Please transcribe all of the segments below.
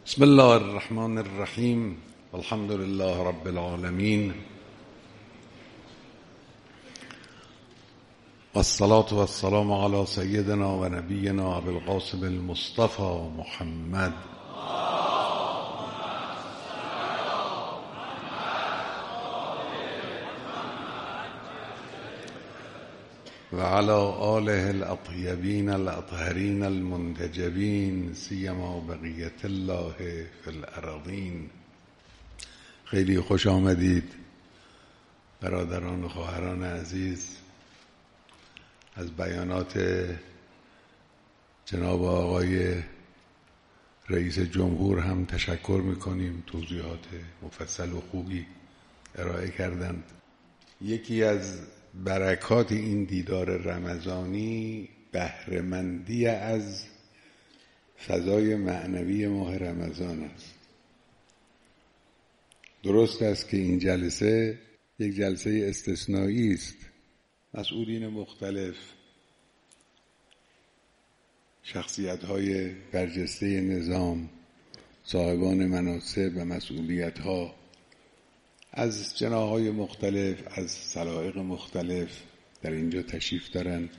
بسم الله الرحمن الرحیم والحمد لله رب العالمین والصلاة والسلام على سیدنا و نبینا ابی القاسم المصطفى محمد و علی آله الاطیبین الاطهرین المنتجبین سیما بقیت الله فی الارضین. خیلی خوش آمدید برادران و خواهران عزیز. از بیانات جناب آقای رئیس جمهور هم تشکر میکنیم، توضیحات مفصل و خوبی ارائه کردند. یکی از برکات این دیدار رمضانی بهره‌مندی از فضای معنوی ماه رمضان است. درست است که این جلسه یک جلسه استثنایی است. مسئولین مختلف، شخصیت‌های برجسته نظام، صاحبان مناصب و مسئولیت‌ها از جناح‌های مختلف، از سلایق مختلف در اینجا تشریف دارند.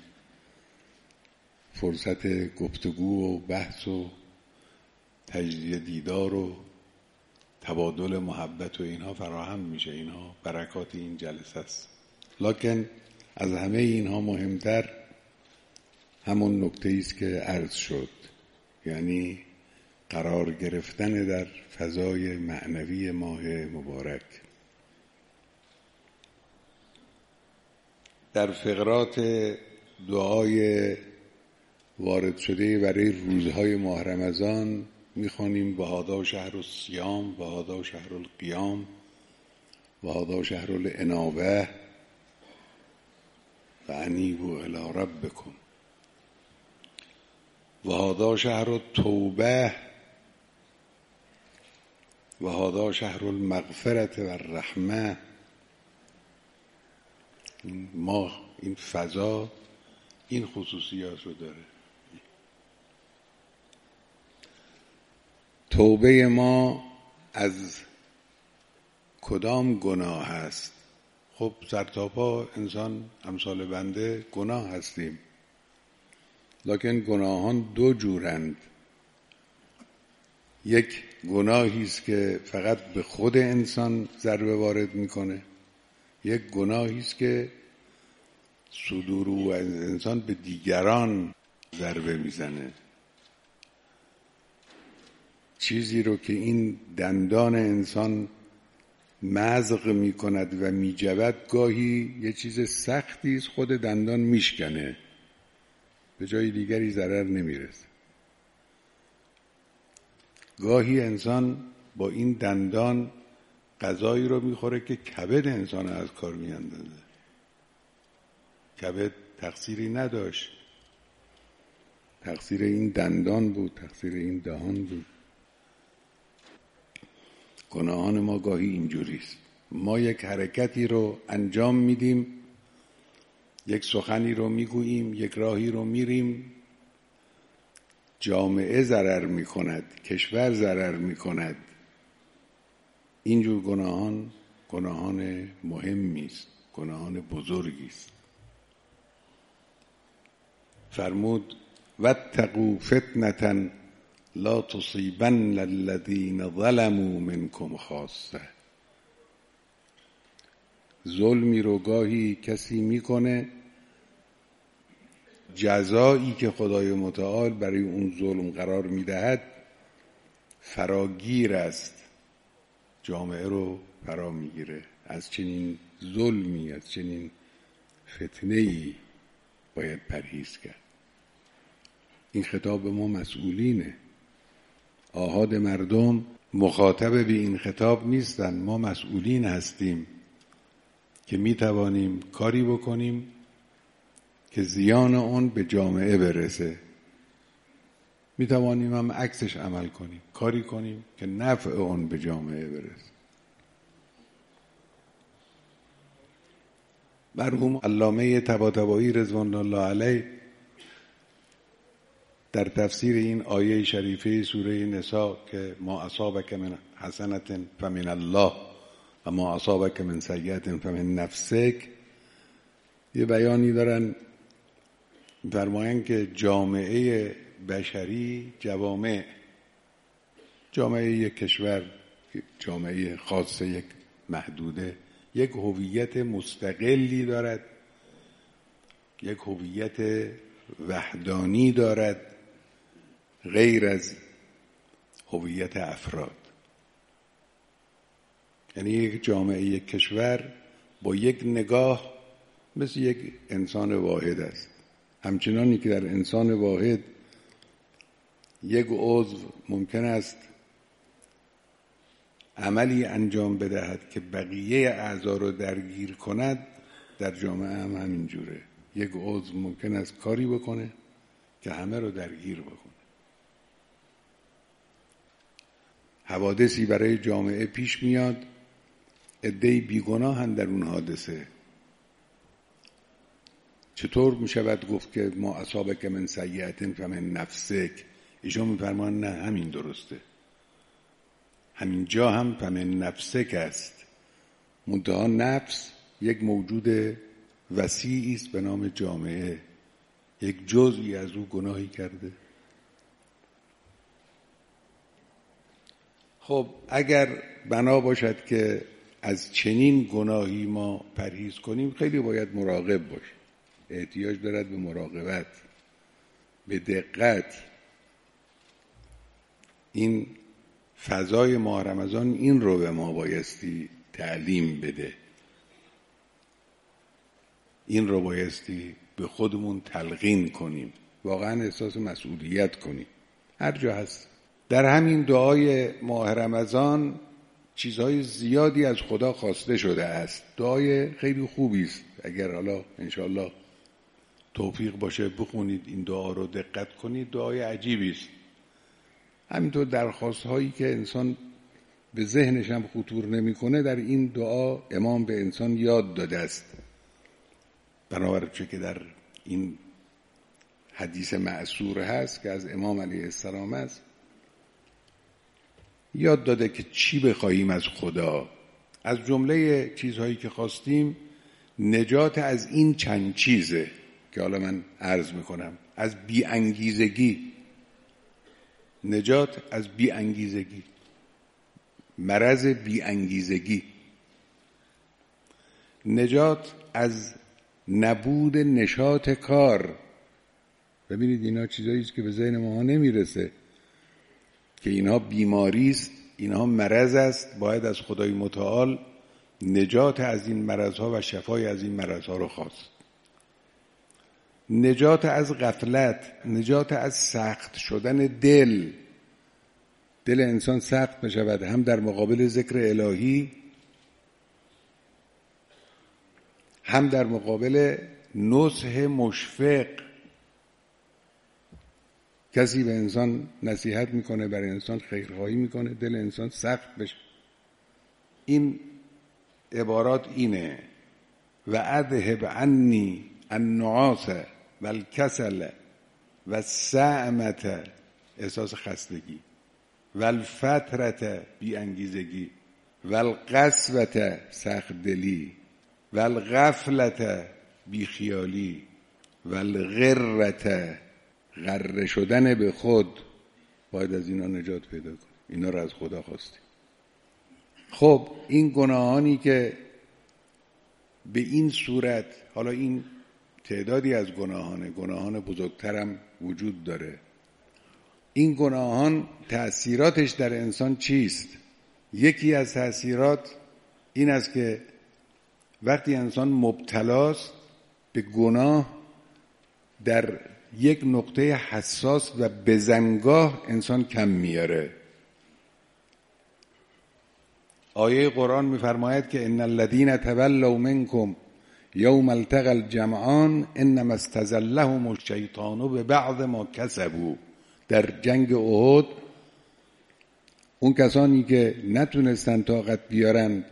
فرصت گفتگو و بحث و تجدید دیدار و تبادل محبت و اینها فراهم میشه. اینها برکات این جلسه است. لکن از همه اینها مهمتر همون نکته است که عرض شد، یعنی قرار گرفتن در فضای معنوی ماه مبارک. در فقرات دعای وارد شده برای روزهای ماه رمضان میخوانیم و هذا شهر الصیام و هذا شهر القیام و هذا شهر الانابه و انیبوا الی ربکم و هذا شهر التوبه و هذا شهر المغفرة و الرحمه. این ماه، این فضا، این خصوصیات رو داره. توبه ما از کدام گناه هست؟ خب سرتاپا انسان امثال بنده گناه هستیم، لکن گناهان دو جورند. یک گناهی است که فقط به خود انسان ضربه وارد میکنه، یک گناهی است که صدور و انسان به دیگران ضربه میزنه. چیزی رو که این دندان انسان مضغ میکند و میجود، گاهی یه چیز سختی است، خود دندان میشکنه، به جای دیگری ضرر نمیرسه. گاهی انسان با این دندان غذایی رو میخوره که کبد انسان از کار میاندازه. کبد تقصیری نداشت، تقصیر این دندان بود، تقصیر این دهان بود. گناهان ما گاهی اینجوریست. ما یک حرکتی رو انجام میدیم، یک سخنی رو میگوییم، یک راهی رو میریم، جامعه ضرر میکند، کشور ضرر میکند. اینجور گناهان مهمی است، گناهان بزرگی است. فرمود واتقوا فتنة لا تصیبن الذین ظلموا منکم خاصة. ظلمی رو گاهی کسی میکنه، جزایی که خدای متعال برای اون ظلم قرار میدهد فراگیر است، جامعه رو فرا میگیره. از چنین ظلمی، از چنین فتنه‌ای باید پرهیز کرد. این خطاب ما مسئولینه. آحاد مردم مخاطب به این خطاب نیستن. ما مسئولین هستیم که میتوانیم کاری بکنیم که زیان اون به جامعه برسه. میتوانیم هم عکسش عمل کنیم، کاری کنیم که نفع اون به جامعه برسه. مرحوم علامه طباطبایی رضوان الله علیه در تفسیر این آیه شریفه سوره نساء که ما اصابک من حسنة فمن الله و ما اصابک من سیئة فمن نفسک، یه بیانی دارن فرمایند که جامعه بشری، جامعه یک کشور، جامعه خاصه، یک محدوده، یک هویت مستقلی دارد، یک هویت وحدانی دارد غیر از هویت افراد. یعنی یک جامعه، یک کشور با یک نگاه مثل یک انسان واحد است. همچنانی که در انسان واحد یک عضو ممکن است عملی انجام بدهد که بقیه اعضا رو درگیر کند، در جامعه هم همینجوره. یک عضو ممکن است کاری بکنه که همه رو درگیر بکنه. حوادثی برای جامعه پیش میاد، عده‌ای بیگناهند در اون حادثه. چطور میشود گفت که ما اصابک من سیئة فمن نفسک؟ ایشون میفرمان نه، همین درسته، همین جا هم فمن نفسک است. منتها نفس یک موجود وسیعی است به نام جامعه، یک جزئی از او گناهی کرده. خب اگر بنا باشد که از چنین گناهی ما پرهیز کنیم، خیلی باید مراقب باشیم. احتیاج دارد به مراقبت، به دقت. این فضای ماه رمضان این رو به ما بایستی تعلیم بده، این رو بایستی به خودمون تلقین کنیم، واقعا احساس مسئولیت کنیم هر جا هست. در همین دعای ماه رمضان چیزهای زیادی از خدا خواسته شده است. دعای خیلی خوبی است، اگر حالا انشاءالله توفیق باشه بخونید این دعا رو، دقت کنید، دعای عجیبی است. همینطور درخواست هایی که انسان به ذهنش هم خطور نمیکنه در این دعا امام به انسان یاد داده است. بنابراین که در این حدیث معصور هست که از امام علیه السلام است، یاد داده که چی بخواهیم از خدا. از جمله چیزهایی که خواستیم نجات از این چند چیزه که حالا من عرض میکنم. از بی‌انگیزگی، نجات از بی‌انگیزگی، مرض بی‌انگیزگی، نجات از نبود نشاط کار. ببینید اینا چیزایی است که به ذهن ما نمیرسه که اینها بیماری است، اینها مرض است. باید از خدای متعال نجات از این مرضها و شفای از این مرضها رو خواست. نجات از غفلت، نجات از سخت شدن دل انسان سخت بشود، هم در مقابل ذکر الهی، هم در مقابل نصح مشفق. کسی به انسان نصیحت میکنه، برای انسان خیرخواهی میکنه، دل انسان سخت بشه. این عبارات اینه: و اذهب عنی النعاس و الکسل و السعمة، احساس خستگی، و الفترة، بی انگیزگی، و القسوة، سخت دلی، و الغفلة، بی خیالی، و الغرة، غره شدن به خود. باید از اینا نجات پیدا کنیم. اینا رو از خدا خواستیم. خب این گناهانی که به این صورت، حالا این تعدادی از گناهان بزرگترم وجود داره. این گناهان تأثیراتش در انسان چیست؟ یکی از تأثیرات این است که وقتی انسان مبتلاست به گناه، در یک نقطه حساس و بزنگاه انسان کم میاره. آیه قرآن میفرماید که ان الذين تولوا منكم یوم التقى الجمعان انما استزلهم الشیطان ببعض ما کسبوا. در جنگ احد اون کسانی که نتونستن طاقت بیارن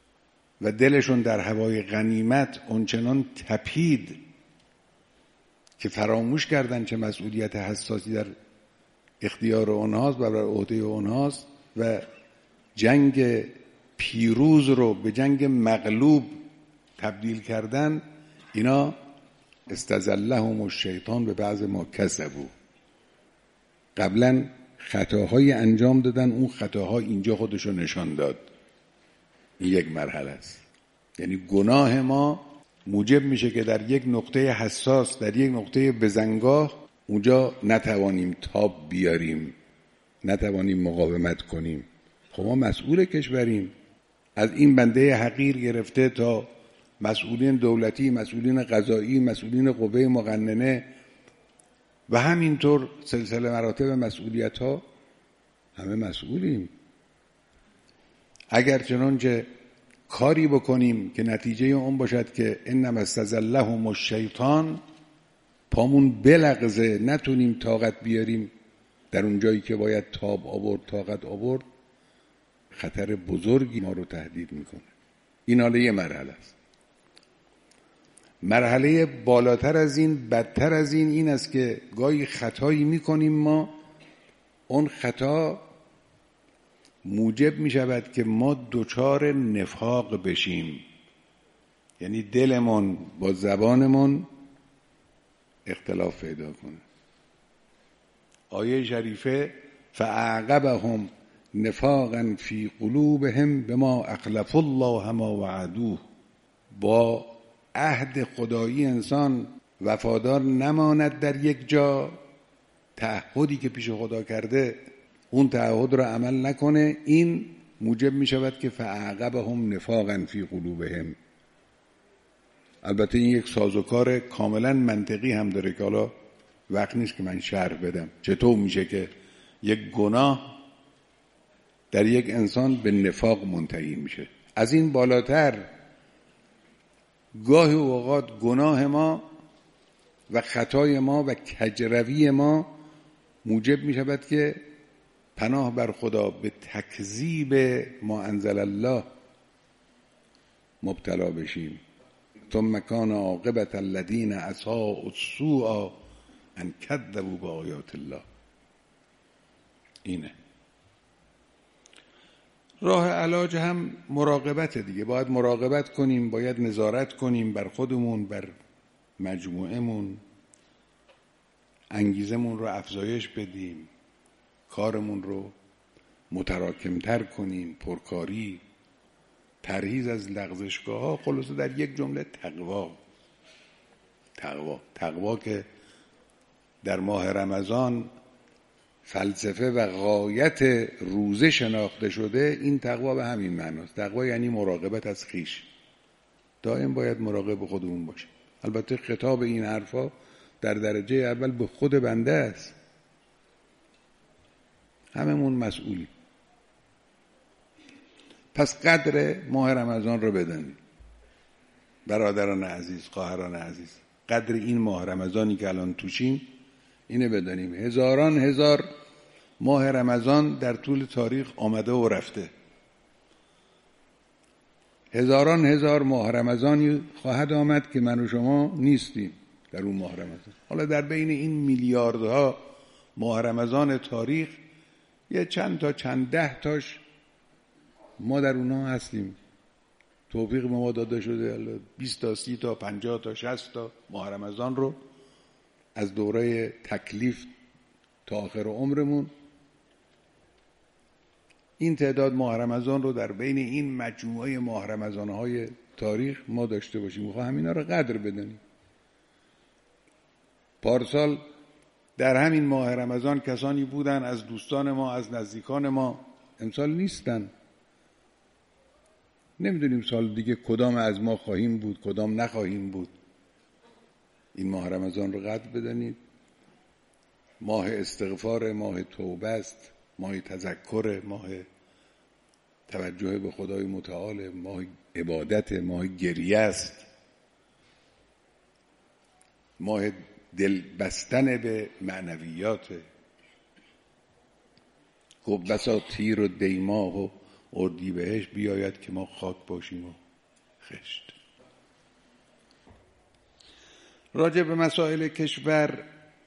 و دلشون در هوای غنیمت اونچنان تپید که فراموش کردن چه مسئولیت حساسی در اختیار اونهاست و بر عهده اونهاست و جنگ پیروز رو به جنگ مغلوب تبدیل کردن. اینا استزلهم الشیطان به بعض ما کسبوا، قبلا خطاهای انجام دادن، اون خطاها اینجا خودشو نشان داد. این یک مرحله است. یعنی گناه ما موجب میشه که در یک نقطه حساس، در یک نقطه بزنگاه، اونجا نتوانیم تاب بیاریم، نتوانیم مقاومت کنیم. خب ما مسئول کشوریم، از این بنده حقیر گرفته تا مسئولین دولتی، مسئولین قضایی، مسئولین قوه مقننه و همینطور سلسله مراتب مسئولیت ها، همه مسئولیم. اگر چنانچه کاری بکنیم که نتیجه اون باشد که انما استزلهم الشیطان، پامون بلغزه، نتونیم طاقت بیاریم در اون جایی که باید تاب آورد، طاقت آورد، خطر بزرگی ما رو تهدید میکنه. این حالا یه مرحله است. مرحله بالاتر از این، بدتر از این است که گاهی خطایی میکنیم ما، اون خطا موجب میشود که ما دچار نفاق بشیم، یعنی دلمون با زبانمون اختلاف پیدا کنه. آیه شریفه فاعقبهم نفاقا فی قلوبهم بما اخلفوا الله ما وعدوه، با عهد خدایی انسان وفادار نماند در یک جا، تعهدی که پیش خدا کرده اون تعهد را عمل نکنه، این موجب می شود که فاعقبهم نفاقا فی قلوبهم. البته این یک سازوکار کاملا منطقی هم داره که حالا وقت نیست که من شرح بدم چطور میشه که یک گناه در یک انسان به نفاق منتهی میشه. از این بالاتر گاهی اوقات گناه ما و خطای ما و کجروی ما موجب می شود که پناه بر خدا به تکذیب ما انزل الله مبتلا بشیم. ثم کان عاقبة الذین اساءوا السوء ان کذبوا بآیات الله. اینه راه علاج. هم مراقبت دیگه، باید مراقبت کنیم، باید نظارت کنیم بر خودمون، بر مجموعهمون، انگیزمون رو افزایش بدیم، کارمون رو متراکمتر کنیم، پرکاری، پرهیز از لغزشگاه ها، خلاصه در یک جمله تقوا که در ماه رمضان فلسفه و غایت روزه شناخته شده. این تقوا به همین معناست. تقوا یعنی مراقبت از خویش، دائم باید مراقب خودمون باشیم. البته خطاب این حرفا در درجه اول به خود بنده است، هممون مسئولیم. پس قدر ماه رمضان رو بدانیم برادران عزیز، خواهران عزیز. قدر این ماه رمضانی که الان توشیم اینه بدانیم. هزاران هزار ماه رمضان در طول تاریخ آمده و رفته، هزاران هزار ماه رمضانی خواهد آمد که من و شما نیستیم در اون ماه رمضان. حالا در بین این میلیاردها ماه رمضان تاریخ یه چند ده تاش ما در اونها هستیم. توفیق ما داده شده 20 تا 30 تا 50 تا 60 تا ماه رمضان رو از دوره تکلیف تا آخر عمرمون، این تعداد ماه رمضان رو در بین این مجموعه ماه رمضان‌های تاریخ ما داشته باشیم. میخوام همینا رو قدر بدونیم. پارسال در همین ماه رمضان کسانی بودن از دوستان ما، از نزدیکان ما، امسال نیستن. نمیدونیم سال دیگه کدام از ما خواهیم بود، کدام نخواهیم بود. این ماه رمضان رو قدر بدانید. ماه استغفار، ماه توبه است، ماه تذکر، ماه توجه به خدای متعال، ماه عبادت، ماه گریه است، ماه دل بستن به معنویات. خب بسا تیر و دیماه و اردیبهشت بیاید که ما خاک باشیم و خشت. راجع به مسائل کشور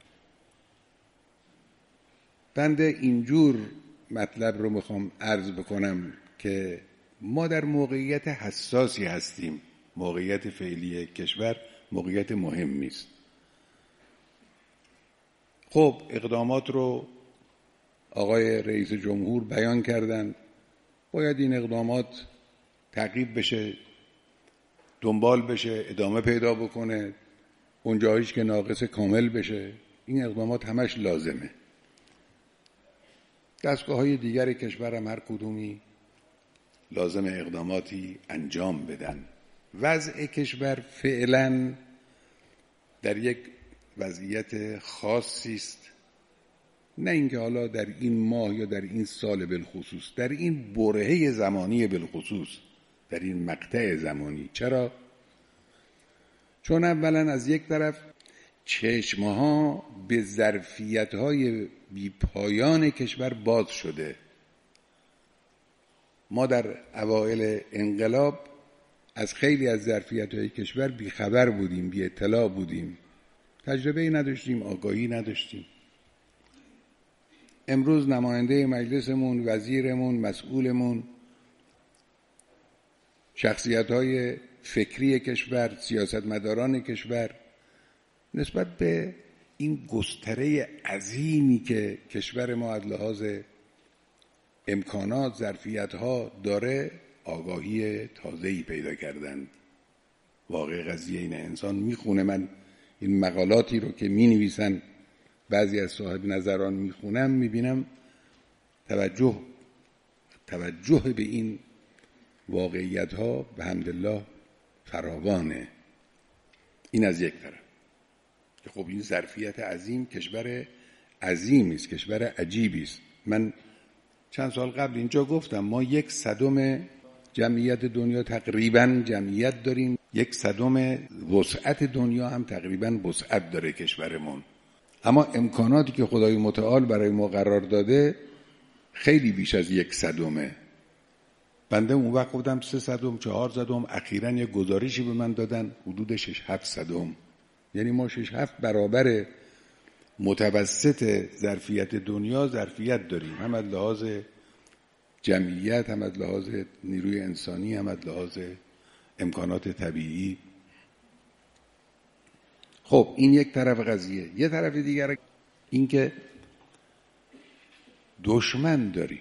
بنده اینجور مطلب رو میخوام عرض بکنم که ما در موقعیت حساسی هستیم. موقعیت فعلی کشور موقعیت مهمی است. خب اقدامات رو آقای رئیس جمهور بیان کردند. باید این اقدامات تعقیب بشه، دنبال بشه، ادامه پیدا بکنه، اون جاییش که ناقص کامل بشه. این اقدامات همش لازمه. دستگاه‌های دیگر کشور هم هر کدومی لازم اقداماتی انجام بدن. وضع کشور فعلا در یک وضعیت خاصی است، نه اینکه حالا در این ماه یا در این سال بالخصوص، در این برهه زمانی بالخصوص، در این مقطع زمانی. چرا؟ چون اولا از یک طرف چشمها به ظرفیت‌های بی‌پایان کشور باز شده. ما در اوایل انقلاب از خیلی از ظرفیت‌های کشور بیخبر بودیم، بی اطلاع بودیم، تجربه‌ای نداشتیم، آگاهی نداشتیم. امروز نماینده مجلسمون، وزیرمون، مسئولمون، شخصیت‌های فکری کشور، سیاستمداران کشور نسبت به این گستره عظیمی که کشور ما از لحاظ امکانات، ظرفیت‌ها داره آگاهی تازه‌ای پیدا کردند. واقع قضیه اینه، انسان میخونه، من این مقالاتی رو که مینویسن بعضی از صاحب نظران میخونم، میبینم توجه به این واقعیت‌ها به حمدالله فراوانه. این از یک طرف که خب این ظرفیت عظیم، کشور عظیمی است، کشور عجیبی است. من چند سال قبل اینجا گفتم ما 1/100 جمعیت دنیا تقریبا جمعیت داریم، 1/100 وسعت دنیا هم تقریبا وسعت داره کشورمون، اما امکاناتی که خدای متعال برای ما قرار داده خیلی بیش از 1/100. بنده اون وقت گفتم 3/100 4/100. اخیراً یه گزارشی به من دادن حدود 6-7 یعنی ما 6-7 برابر متوسط ظرفیت دنیا ظرفیت داریم، هم از لحاظ جمعیت، هم از لحاظ نیروی انسانی، هم از لحاظ امکانات طبیعی. خب این یک طرف قضیه. یه طرف دیگر این که دشمن داریم.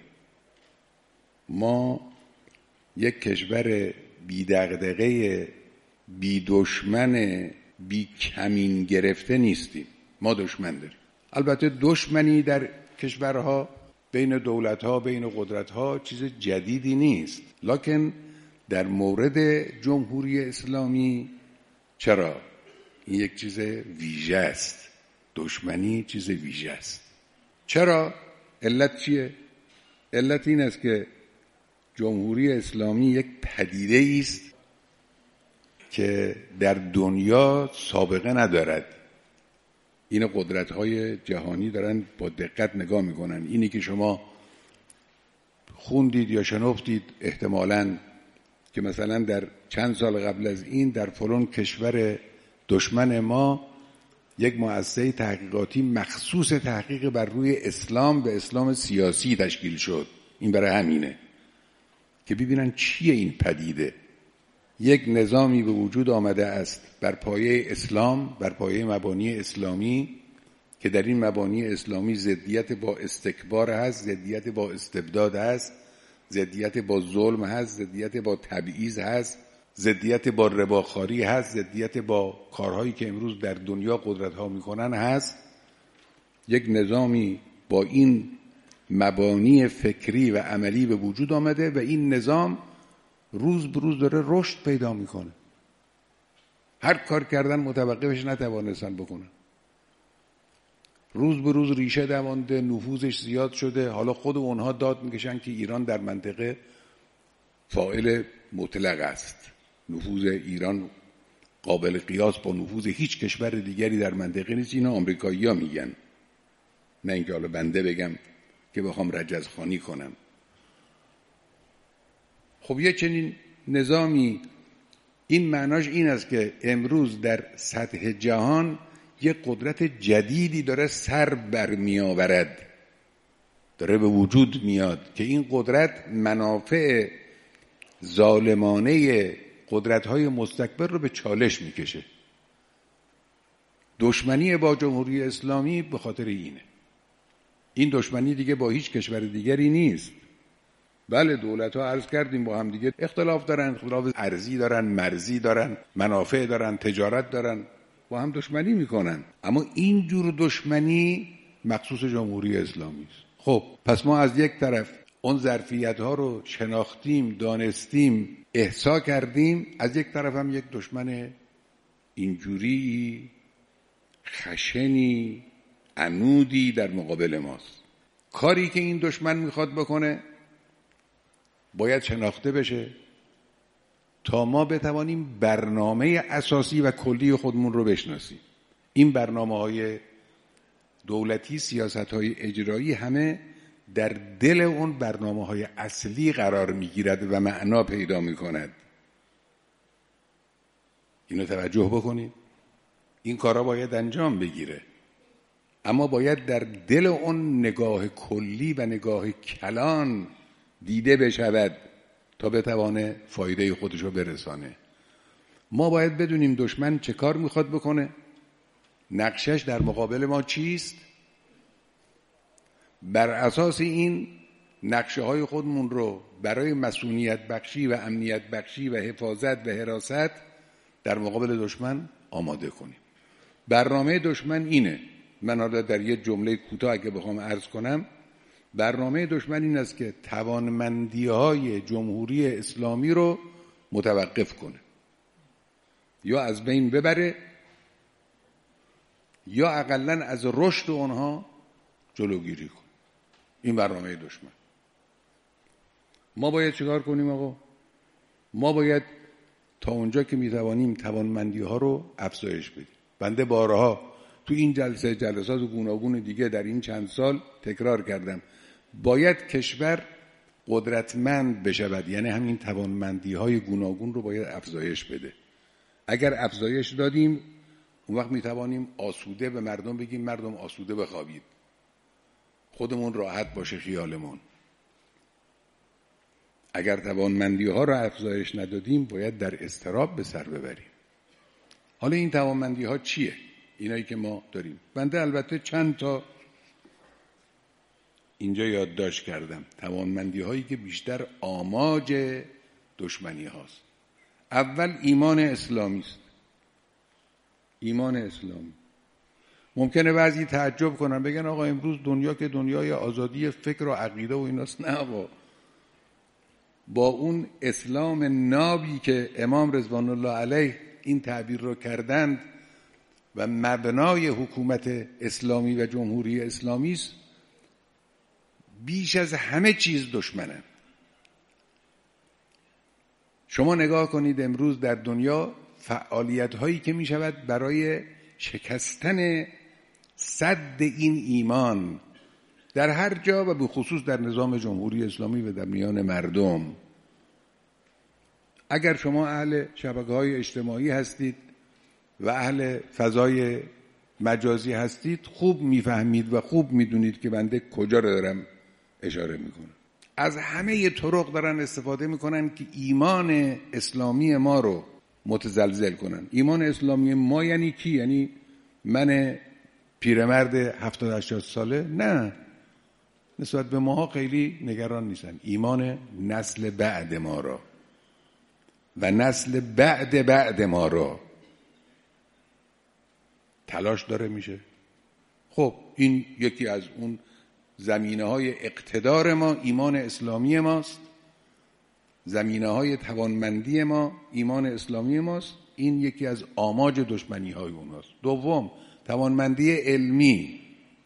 ما یک کشور بی دغدغه، بی دشمن، بی کمین گرفته نیستیم. ما دشمن داریم. البته دشمنی در کشورها بین دولتها، بین قدرتها چیز جدیدی نیست، لکن در مورد جمهوری اسلامی چرا؟ این یک چیز ویژه است. دشمنی چیز ویژه است. چرا؟ علت چیه؟ علت این است که جمهوری اسلامی یک پدیده است که در دنیا سابقه ندارد. این قدرت‌های جهانی دارن با دقت نگاه میکنن. اینی که شما خوندید یا شنفتید احتمالاً که مثلا در چند سال قبل از این در فلان کشور دشمن ما یک مؤسسه تحقیقاتی مخصوص تحقیق بر روی اسلام به اسلام سیاسی تشکیل شد. این برای همینه که ببینن چیه این پدیده. یک نظامی به وجود آمده است بر پایه اسلام، بر پایه مبانی اسلامی، که در این مبانی اسلامی ضدیت با استکبار هست، ضدیت با استبداد هست، ضدیت با ظلم هست، ضدیت با تبعیض هست، ضدیت با رباخواری هست، ضدیت با کارهایی که امروز در دنیا قدرت‌ها می‌کنن هست. یک نظامی با این مبانی فکری و عملی به وجود آمده و این نظام روز به روز داره رشد پیدا میکنه. هر کار کردن متوقفش نتوانستن بکنن. روز به روز ریشه دوانده، نفوذش زیاد شده. حالا خود اونها داد میکشن که ایران در منطقه فاعل مطلق است. نفوذ ایران قابل قیاس با نفوذ هیچ کشور دیگری در منطقه نیست. اینا آمریکایی‌ها میگن، نه اینکه حالا بنده بگم که بخوام رجزخوانی کنم. خب یه چنین نظامی این معناش این است که امروز در سطح جهان یک قدرت جدیدی داره سر برمی آورد، داره به وجود میاد که این قدرت منافع ظالمانه قدرت‌های مستکبر رو به چالش میکشه. دشمنی با جمهوری اسلامی به خاطر اینه. این دشمنی دیگه با هیچ کشور دیگری نیست. بله دولت‌ها عرض کردیم با هم دیگه اختلاف دارن، اختلاف ارضی دارن، مرزی دارن، منافع دارن، تجارت دارن، با هم دشمنی میکنن، اما این جور دشمنی مخصوص جمهوری اسلامی است. خب پس ما از یک طرف اون ظرفیت‌ها رو شناختیم، دانستیم، احصا کردیم، از یک طرف هم یک دشمن اینجوری خشنی عنودی در مقابل ماست. کاری که این دشمن میخواد بکنه باید شناخته بشه تا ما بتوانیم برنامه اساسی و کلی خودمون رو بشناسیم. این برنامه‌های دولتی، سیاست‌های اجرایی همه در دل اون برنامه‌های اصلی قرار می‌گیرد و معنا پیدا می‌کند. اینو توجه بکنید. این کارا باید انجام بگیره، اما باید در دل اون نگاه کلی و نگاه کلان دیده بشود تا بتوانه فایده خودش رو برسانه. ما باید بدونیم دشمن چه کار میخواد بکنه، نقشش در مقابل ما چیست، بر اساس این نقشه های خودمون رو برای مسئولیت بخشی و امنیت بخشی و حفاظت و حراست در مقابل دشمن آماده کنیم. برنامه دشمن اینه. من حالا در یه جمله کوتاه اگه بخوام عرض کنم، برنامه دشمن این است که توانمندی‌های جمهوری اسلامی رو متوقف کنه، یا از بین ببره، یا اقلن از رشد اونها جلوگیری کنه. این برنامه دشمن. ما باید چیکار کنیم آقا؟ ما باید تا اونجا که میتوانیم توانمندی‌ها رو افزایش بدیم. بنده بارها تو این جلسات گوناگون دیگه در این چند سال تکرار کردم، باید کشور قدرتمند بشود، یعنی همین توانمندی‌های گوناگون رو باید افزایش بده. اگر افزایش دادیم اون وقت میتوانیم آسوده به مردم بگیم مردم آسوده بخوابید، خودمون راحت باشه خیالمون. اگر توانمندی‌ها رو افزایش ندادیم باید در اضطراب به سر ببریم. حالا این توانمندی‌ها چیه؟ اینایی که ما داریم. بنده البته چند تا اینجا یادداشت کردم. توانمندی‌هایی که بیشتر آماج دشمنی هاست. اول ایمان اسلامی است. ایمان اسلامی. ممکنه بعضی تعجب کنن بگن آقا امروز دنیا که دنیای آزادی فکر و عقیده و ایناست. نه آقا، با اون اسلام نابی که امام رضوان الله علیه این تعبیر رو کردند و مبنای حکومت اسلامی و جمهوری اسلامی است، بیش از همه چیز دشمنن. شما نگاه کنید امروز در دنیا فعالیت هایی که می شود برای شکستن سد این ایمان در هر جا و به خصوص در نظام جمهوری اسلامی و در میان مردم. اگر شما اهل شبکه‌های اجتماعی هستید و اهل فضای مجازی هستید خوب میفهمید و خوب میدونید که بنده کجا رو دارم اشاره میکنم. از همه طرق دارن استفاده میکنن که ایمان اسلامی ما رو متزلزل کنن. ایمان اسلامی ما یعنی کی؟ یعنی من پیرمرد 70-80 ساله؟ نه، نسبت به ماها خیلی نگران نیستن. ایمان نسل بعد ما را و نسل بعد ما را تلاش داره میشه. خب این یکی از اون زمینه‌های اقتدار ما ایمان اسلامی ماست، زمینه‌های توانمندی ما ایمان اسلامی ماست. این یکی از آماج دشمنی‌های اوناست. دوم، توانمندی علمی.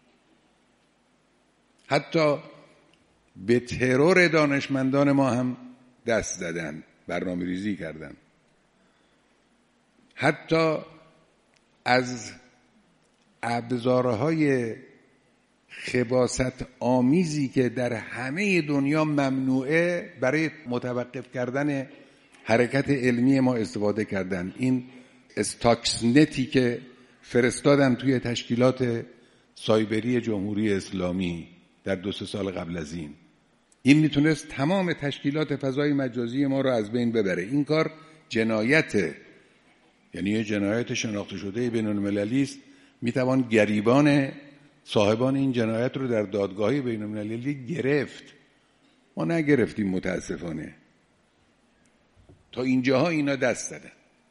حتی به ترور دانشمندان ما هم دست زدن، برنامه ریزی کردن. حتی از ابزارهای خباثت آمیزی که در همه دنیا ممنوعه برای متوقف کردن حرکت علمی ما استفاده کردن. این استاکسنتی که فرستادن توی تشکیلات سایبری جمهوری اسلامی در 2-3 سال قبل از این میتونست تمام تشکیلات فضای مجازی ما رو از بین ببره. این کار جنایته، یعنی یه جنایت شناخته شده بین المللی است. میتوان گریبان صاحبان این جنایت رو در دادگاهی بین المللی گرفت. ما نگرفتیم متاسفانه. تا اینجاها اینا دست دادن.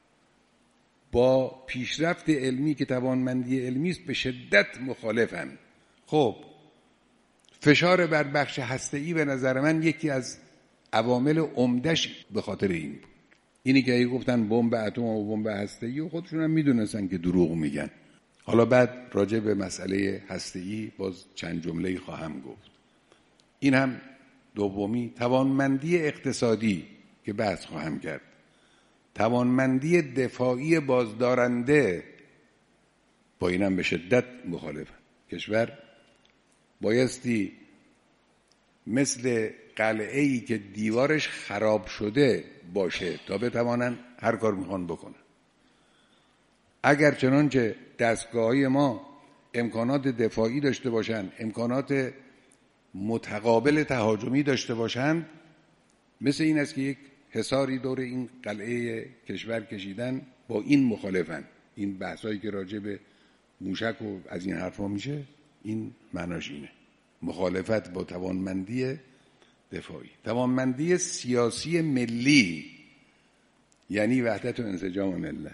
با پیشرفت علمی که توانمندی علمی است به شدت مخالفم. خب فشار بر بخش هسته‌ای به نظر من یکی از عوامل عمده‌اش به خاطر این بود. اینی که گفتن بمب اتم و بمب هسته‌ای و خودشون هم میدونستن که دروغ میگن. حالا بعد راجع به مسئله هسته‌ای باز چند جمله‌ای خواهم گفت. این هم دومی. توانمندی اقتصادی که بحث خواهم کرد. توانمندی دفاعی بازدارنده، با اینم به شدت مخالفم. کشور بایستی مثل قلعه‌ای که دیوارش خراب شده باشه تا بتوانن هر کار میخوان بکنن. اگر چنانچه دستگاه‌های ما امکانات دفاعی داشته باشند، امکانات متقابل تهاجمی داشته باشند، مثل این است که یک حصاری دور این قلعه کشور کشیدن، با این مخالفن. این بحثایی که راجع به موشک و از این حرفا میشه، این معناش اینه. مخالفت با توانمندی دفاعی. توانمندی سیاسی ملی یعنی وحدت و انسجام ملت.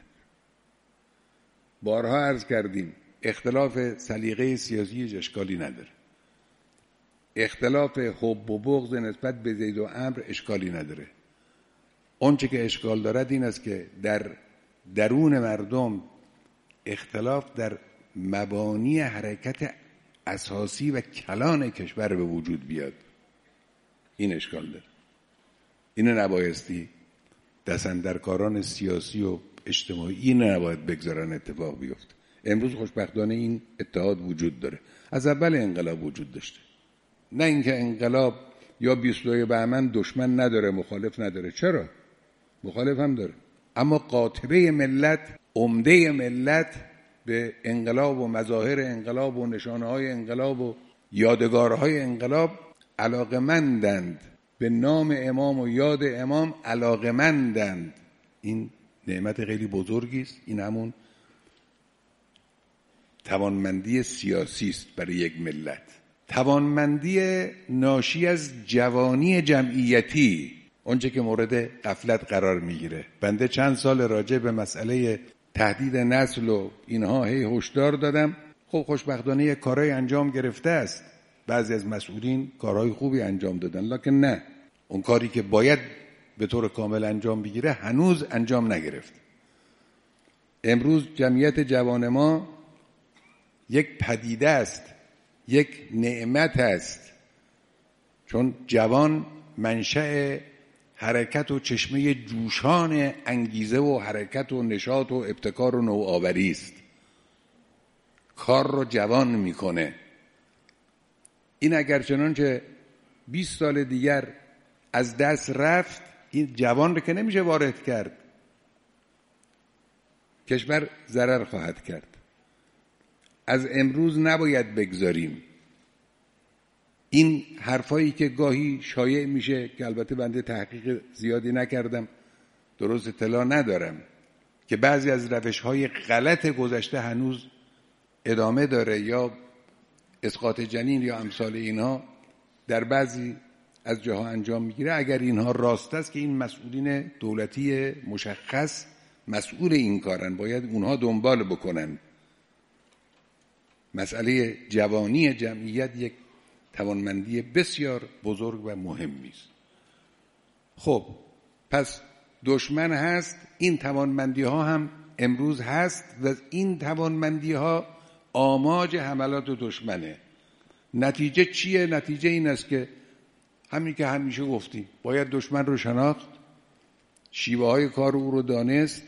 بارها عرض کردیم اختلاف سلیقه سیاسی اشکالی نداره. اختلاف حب و بغض نسبت به زید و عمرو اشکالی نداره. آنچه که اشکال دارد این است که در درون مردم اختلاف در مبانی حرکت اساسی و کلان کشور به وجود بیاد. این اشکال داره. اینو نبایستی دستاندرکاران سیاسی و اجتماعی اینو نباید بگذارن اتفاق بیفته. امروز خوشبختانه این اتحاد وجود داره. از اول انقلاب وجود داشته. نه اینکه انقلاب یا 22 بهمن دشمن نداره، مخالف نداره. چرا؟ مخالف هم داره. اما قاطبه ملت، عمده ملت به انقلاب و مظاهر انقلاب و نشانه‌های انقلاب و یادگارهای انقلاب علاقمندند. به نام امام و یاد امام علاقمندند. این نعمت خیلی بزرگی است. این همون توانمندی سیاسی است برای یک ملت. توانمندی ناشی از جوانی جمعیتی، اونچه که مورد غفلت قرار میگیره. بنده چند سال راجع به مسئله تهدید نسل و اینها هشدار دادم. خب خوشبختانه یک کارهای انجام گرفته است. بعضی از مسئولین کارهای خوبی انجام دادن، لکن نه، اون کاری که باید به طور کامل انجام بگیره هنوز انجام نگرفت. امروز جمعیت جوان ما یک پدیده است، یک نعمت است، چون جوان منشأ حرکت و چشمه جوشان انگیزه و حرکت و نشاط و ابتکار و نوآوری است. کار رو جوان میکنه. این اگر چنانچه 20 سال دیگر از دست رفت، این جوان رو که نمیشه وارد کرد. کشور ضرر خواهد کرد. از امروز نباید بگذاریم. این حرفایی که گاهی شایع میشه که البته بنده تحقیق زیادی نکردم، درست اطلاع ندارم، که بعضی از روش‌های غلط گذشته هنوز ادامه داره یا اسقاط جنین یا امثال اینها در بعضی از جاها انجام میگیره. اگر اینها راست است که این مسئولین دولتی مشخص مسئول این کارن، باید اونها دنبال بکنن. مسئله جوانی جمعیت یک توانمندی بسیار بزرگ و مهمی است. خب پس دشمن هست، این توانمندی ها هم امروز هست و این توانمندی ها آماج حملات دشمنه. نتیجه چیه؟ نتیجه این است که همین که همیشه گفتیم، باید دشمن رو شناخت، شیوه های کار او رو دانست،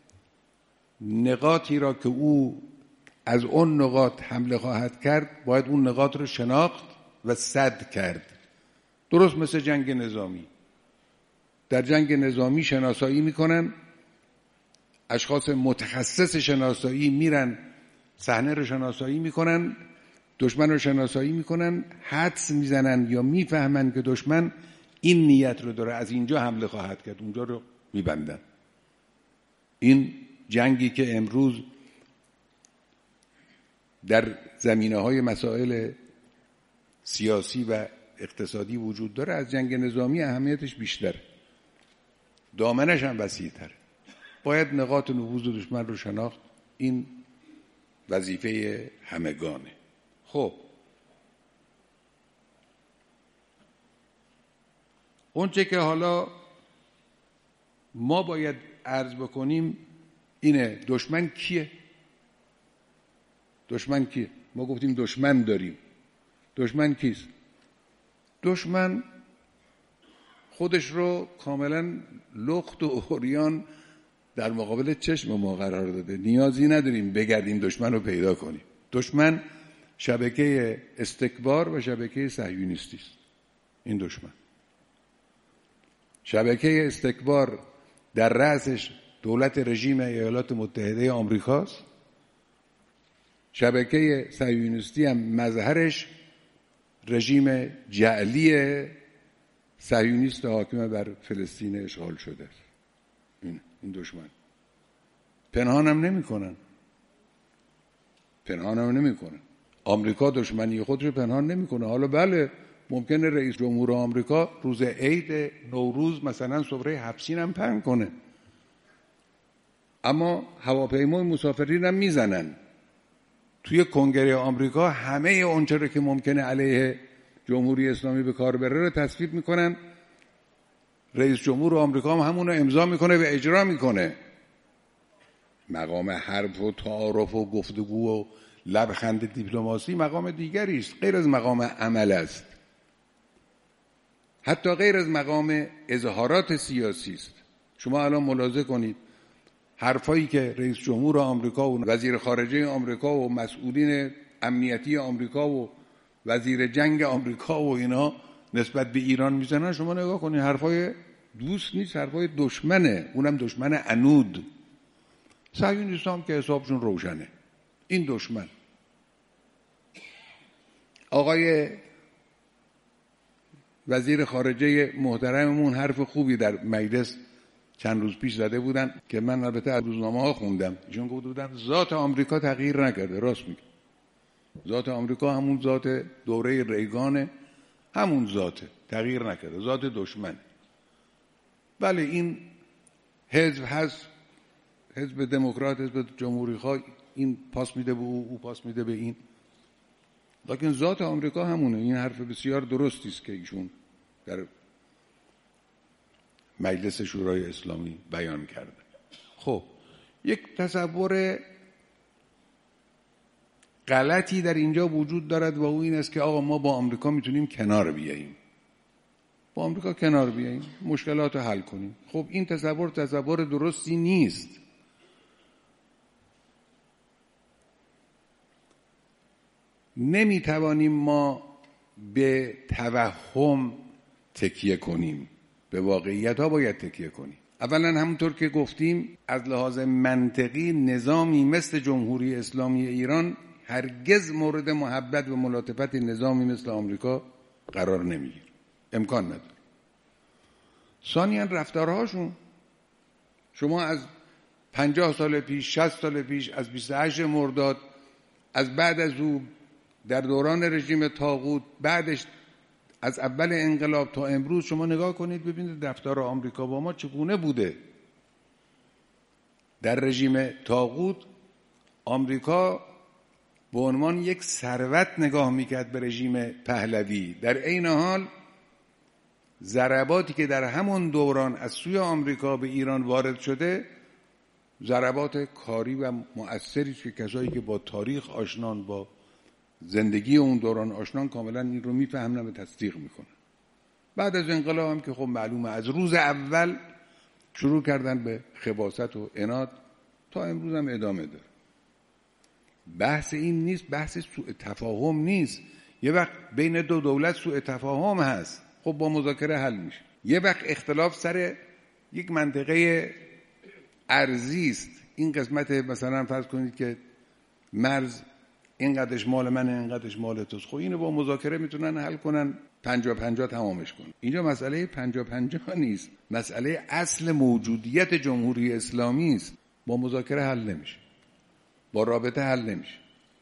نقاطی را که او از اون نقاط حمله خواهد کرد باید اون نقاط رو شناخت و سد کرد. درست مثل جنگ نظامی. در جنگ نظامی شناسایی میکنن، اشخاص متخصص شناسایی میرن صحنه رو شناسایی میکنن، دشمن رو شناسایی میکنن، حدس میزنن یا میفهمن که دشمن این نیت رو داره، از اینجا حمله خواهد کرد، اونجا رو میبندن. این جنگی که امروز در زمینه‌های مسائل سیاسی و اقتصادی وجود داره، از جنگ نظامی اهمیتش بیشتره، دامنش هم وسیع‌تره. باید نقاط نفوذ دشمن رو شناخت، این وظیفه همگانه. خب اونچه که حالا ما باید عرض بکنیم اینه، دشمن کیه؟ دشمن کیه؟ ما گفتیم دشمن داریم، دشمن کیست؟ دشمن خودش رو کاملا لخت و عریان در مقابل چشم ما قرار داده، نیازی نداریم بگردیم دشمن رو پیدا کنیم. دشمن شبکه استکبار و شبکه صهیونیستی است. این دشمن شبکه استکبار در رأسش دولت رژیم ایالات متحده آمریکاست، شبکه صهیونیستی هم مظهرش رژیم جعلی صهیونیست حاکم بر فلسطین اشغال شده است. این دشمن پنهانم نمیکنن. آمریکا دشمنی خودش رو پنهان نمیکنه. حالا بله ممکنه رئیس جمهور آمریکا روز عید نوروز مثلا سفره حبسین هم پهن کنه، اما هواپیمای مسافرین هم میزنن. توی کنگره آمریکا همه اونچه رو که ممکنه علیه جمهوری اسلامی به کار بره رو تصویب میکنن، رئیس جمهور آمریکا هم همون رو امضا میکنه و اجرا میکنه. مقام حرف و تعارف و گفتگو و لبخند دیپلماسی مقام دیگری است، غیر از مقام عمل است، حتی غیر از مقام اظهارات سیاسی است. شما الان ملاحظه کنید حرفایی که رئیس جمهور آمریکا و وزیر خارجه آمریکا و مسئولین امنیتی آمریکا و وزیر جنگ آمریکا و اینا نسبت به ایران میزنن، شما نگاه کنید حرفای دوست نیست، حرفای دشمنه، اونم دشمن عنود. صهیونیستان که حسابشون روشنه. این دشمن. آقای وزیر خارجه محترممون حرف خوبی در مجلس چند روز پیش زده بودن که من البته از روزنامه‌ها خوندم. ایشون گفته بودن ذات آمریکا تغییر نکرده. راست میگه. ذات آمریکا همون ذات دوره ریگانه، همون ذاته، تغییر نکرده، ذات دشمن. بله این حزب هست، حزب دموکرات، حزب جمهوری خواه، این پاس میده به او پاس میده به این، لیکن ذات آمریکا همونه. این حرف بسیار درستی است که ایشون در مجلس شورای اسلامی بیان کرده. خب یک تصور غلطی در اینجا وجود دارد و او این است که آقا ما با آمریکا میتونیم کنار بیاییم، با آمریکا کنار بیاییم، مشکلات رو حل کنیم. خب این تصور درستی نیست. نمیتوانیم ما به توهم تکیه کنیم، به واقعیت ها باید تکیه کنیم. اولا همونطور که گفتیم از لحاظ منطقی نظامی مثل جمهوری اسلامی ایران هرگز مورد محبت و ملاطفت نظامی مثل آمریکا قرار نمیگیره، امکان نداره. ثانیاً رفتارهاشون، شما از 50 سال پیش، 60 سال پیش، از 28 مرداد، از بعد از او در دوران رژیم طاغوت، بعدش از اول انقلاب تا امروز شما نگاه کنید ببینید رفتار آمریکا با ما چگونه بوده. در رژیم طاغوت آمریکا به عنوان یک ثروت نگاه میکرد به رژیم پهلوی، در عین حال ضرباتی که در همون دوران از سوی آمریکا به ایران وارد شده ضربات کاری و مؤثری که کسایی که با تاریخ آشنان، با زندگی اون دوران آشنان، کاملا این رو میفهمن و تصدیق میکنن. بعد از انقلاب هم که خب معلومه از روز اول شروع کردن به خباثت و عناد، تا امروز هم ادامه داره. بحث این نیست، بحث سوء تفاهم نیست. یه وقت بین دو دولت سوء تفاهم هست، خب با مذاکره حل میشه. یه وقت اختلاف سر یک منطقه ارضی است. این قسمت مثلا فرض کنید که مرز اینقدرش مال منه، اینقدرش مال توست. خب اینو با مذاکره میتونن حل کنن، 50-50 تمامش کنن. اینجا مسئله 50-50 نیست، مسئله اصل موجودیت جمهوری اسلامی است. با مذاکره حل نمیشه، با رابطه حل نمیشه.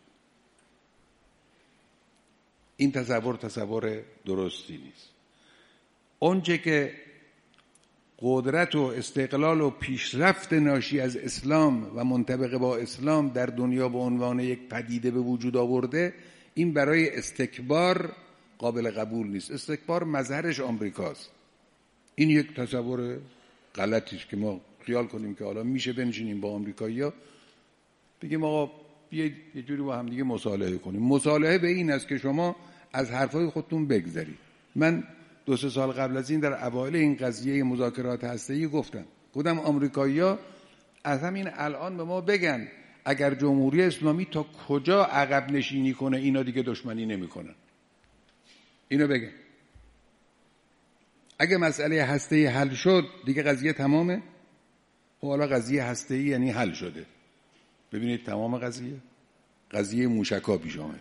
این تصور درستی نیست. اونچه که قدرت و استقلال و پیشرفت ناشی از اسلام و منطبق با اسلام در دنیا به عنوان یک پدیده به وجود آورده، این برای استکبار قابل قبول نیست. استکبار مظهرش آمریکاست. این یک تصور غلطی است که ما خیال کنیم که حالا میشه بنشینیم با آمریکایی‌ها بگیم آقا بیاید یه جوری با هم دیگه مصالحه کنیم. مصالحه به این است که شما از حرفای خودتون بگذرید. من 2-3 سال قبل از این در اوایل این قضیه مذاکرات هسته‌ای گفتم آمریکایی‌ها از همین الان به ما بگن اگر جمهوری اسلامی تا کجا عقب نشینی کنه اینا دیگه دشمنی نمی‌کنن. اینو بگن. اگه مسئله هسته‌ای حل شد دیگه قضیه تمامه. خب حالا قضیه هسته‌ای یعنی حل شده. ببینید تمام قضیه موشک‌ها پیش آمد.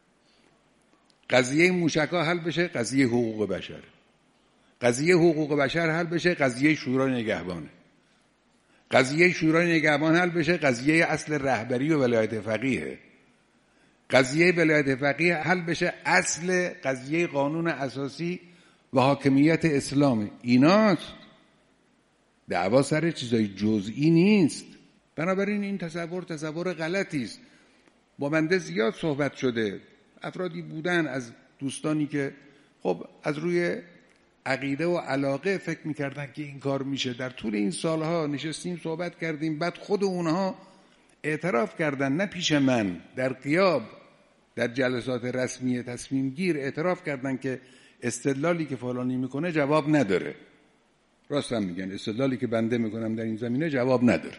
قضیه موشک‌ها حل بشه، قضیه حقوق بشر. قضیه حقوق بشر حل بشه، قضیه شورای نگهبانه. قضیه شورای نگهبان حل بشه، قضیه اصل رهبری و ولایت فقیه. قضیه ولایت فقیه حل بشه، اصل قضیه قانون اساسی و حاکمیت اسلام. ایناست. دعوا سر چیزای جزئی نیست. بنابراین این تصور غلطی است. با بنده زیاد صحبت شده. افرادی بودن از دوستانی که خب از روی عقیده و علاقه فکر می‌کردن که این کار میشه. در طول این سالها نشستیم صحبت کردیم، بعد خود اونها اعتراف کردن، نه پیش من، در غیاب، در جلسات رسمی تصمیم گیر اعتراف کردن که استدلالی که فلانی میکنه جواب نداره. راست هم میگن، استدلالی که بنده میکنم در این زمینه جواب نداره.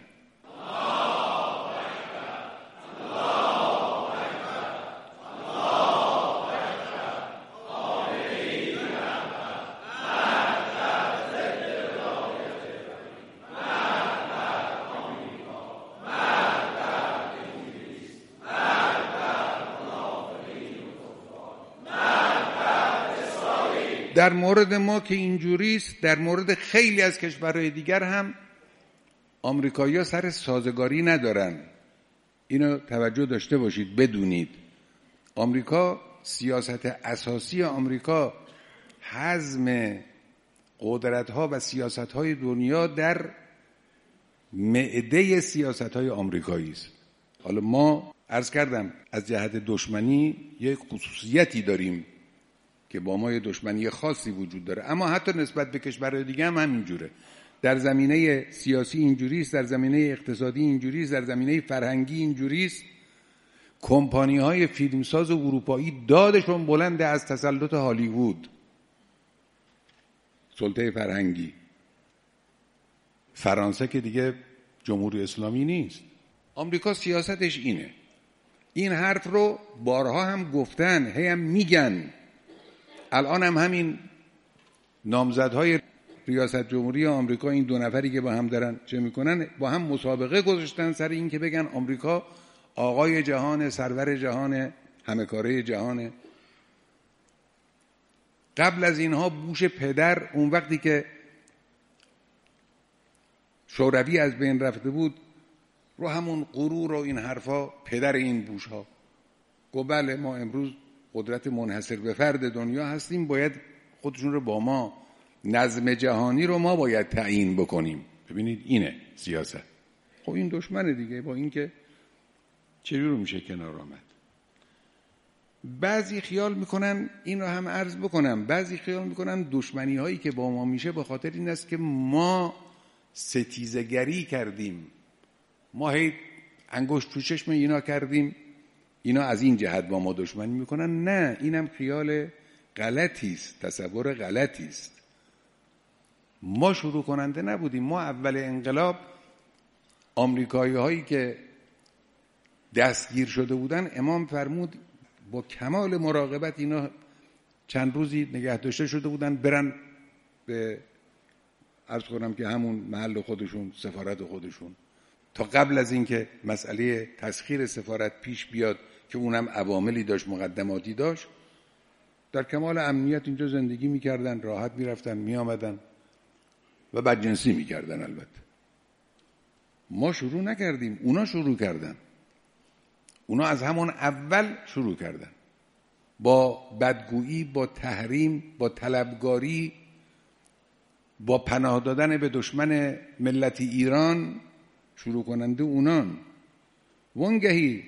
در مورد ما که اینجوریست، در مورد خیلی از کشورهای دیگر هم آمریکایی‌ها سر سازگاری ندارن. اینو توجه داشته باشید، بدونید. آمریکا، سیاست اساسی آمریکا حزم قدرت‌ها و سیاست‌های دنیا در معده سیاست‌های آمریکایی است. حالا ما عرض کردم از جهت دشمنی یک خصوصیتی داریم که با ما یه دشمنی خاصی وجود داره، اما حتی نسبت به کشورهای دیگه هم همینجوره. در زمینه سیاسی اینجوریست، در زمینه اقتصادی اینجوریست، در زمینه فرهنگی اینجوریست. کمپانی‌های فیلمساز اروپایی دادشون بلنده از تسلط هالیوود، سلطه فرهنگی. فرانسه که دیگه جمهوری اسلامی نیست. آمریکا سیاستش اینه. این حرف رو بارها هم گفتن، هی هم میگن. الان هم همین نامزدهای ریاست جمهوری آمریکا، این 2 نفری که با هم دارن چه میکنن، با هم مسابقه گذاشتن سر این که بگن آمریکا آقای جهان، سرور جهان، همه کاره جهانه. قبل از اینها بوش پدر، اون وقتی که شوروی از بین رفته بود، رو همون غرور و این حرفا پدر این بوش ها گفت بله ما امروز قدرت منحصر به فرد دنیا هستیم، باید خودشون رو با ما، نظم جهانی رو ما باید تعیین بکنیم. ببینید اینه سیاست. خب این دشمنه دیگه، با این که چجور میشه کنار آمد. بعضی خیال میکنن، این رو هم عرض بکنم، بعضی خیال میکنن دشمنی هایی که با ما میشه به خاطر این است که ما ستیزگری کردیم، ما هی انگشت تو چشم اینا کردیم، اینا از این جهت با ما دشمنی میکنن. نه، اینم خیال غلطی است، تصور غلطی است. ما شروع کننده نبودیم. ما اول انقلاب آمریکایی هایی که دستگیر شده بودن، امام فرمود با کمال مراقبت اینا چند روزی نگه داشته شده بودن، برن به عرض کنم که همون محل خودشون، سفارت خودشون، تا قبل از اینکه مسئله تسخیر سفارت پیش بیاد که اونم عواملی داشت، مقدماتی داشت، در کمال امنیت اینجا زندگی میکردن، راحت میرفتن میآمدن و بدجنسی میکردن. البته ما شروع نکردیم، اونا شروع کردن. اونا از همون اول شروع کردن با بدگویی، با تحریم، با طلبگاری، با پناه دادن به دشمن ملت ایران. شروع کننده اونان. وانگهی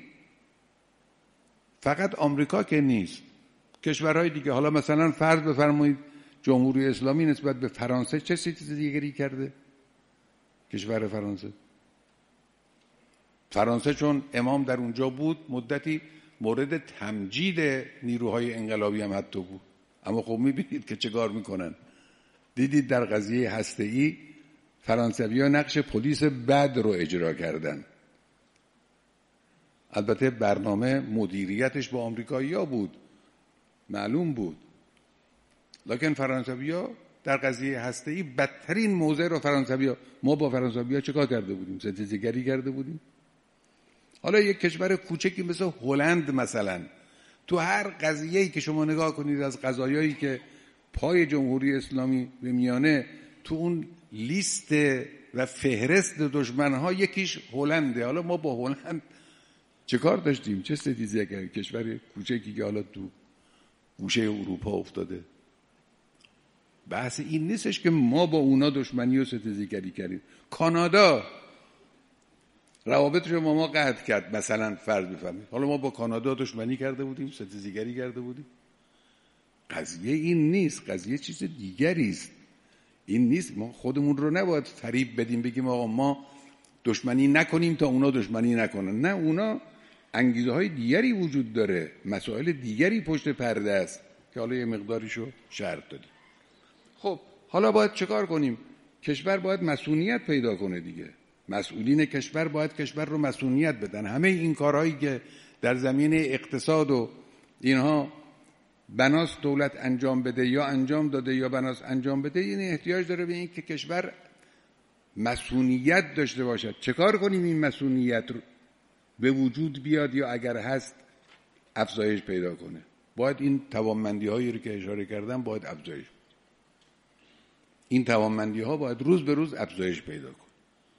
فقط آمریکا که نیست، کشورهای دیگه، حالا مثلا فرض بفرمایید جمهوری اسلامی نسبت به فرانسه چه چیز دیگری کرده؟ کشور فرانسه چون امام در اونجا بود مدتی مورد تمجید نیروهای انقلابی هم حتی بود. اما خب میبینید که چه کار میکنن. دیدید در قضیه هسته‌ای فرانسوی‌ها نقش پلیس بد رو اجرا کردن. البته برنامه مدیریتش با آمریکایی‌ها بود، معلوم بود، لکن فرانسوی‌ها در قضیه هسته‌ای بدترین موضع رو ما با فرانسوی‌ها چه کار کرده بودیم؟ ستیزگری کرده بودیم. حالا یک کشور کوچکی مثل هلند مثلا، تو هر قضیه‌ای که شما نگاه کنید از قضایایی که پای جمهوری اسلامی به میانه، تو اون لیست و فهرست دشمن‌ها یکیش هلنده. حالا ما با هلند چه کار داشتیم؟ چه ستیزگری؟ کشور کوچکی که حالا تو گوشه اروپا افتاده. بحث این نیستش که ما با اونا دشمنی و ستیزگری کردیم. کانادا روابطش رو ما قطع کرد، مثلا فرض بفرمایید. حالا ما با کانادا دشمنی کرده بودیم، ستیزگری کرده بودیم. قضیه این نیست، قضیه چیز دیگری است. این نیست ما خودمون رو نباید فریب بدیم بگیم آقا ما دشمنی نکنیم تا اونا دشمنی نکنن. نه، اونا انگیزه های دیگری وجود داره، مسائل دیگری پشت پرده است که حالا یه مقداریشو شرط دادیم. خب حالا باید چیکار کنیم؟ کشور باید مسئولیت پیدا کنه دیگه. مسئولین کشور باید کشور رو مسئولیت بدن. همه این کارهایی که در زمینه اقتصاد و اینها بناس دولت انجام بده یا انجام داده یا بناس انجام بده، این احتیاج داره به این که کشور مسئولیت داشته باشد. چه کار کنیم این مسئولیت رو به وجود بیاد یا اگر هست افزایش پیدا کنه؟ باید این توانمندی هایی رو که اشاره کردم باید افزایش. این توانمندی ها باید روز به روز افزایش پیدا کنه.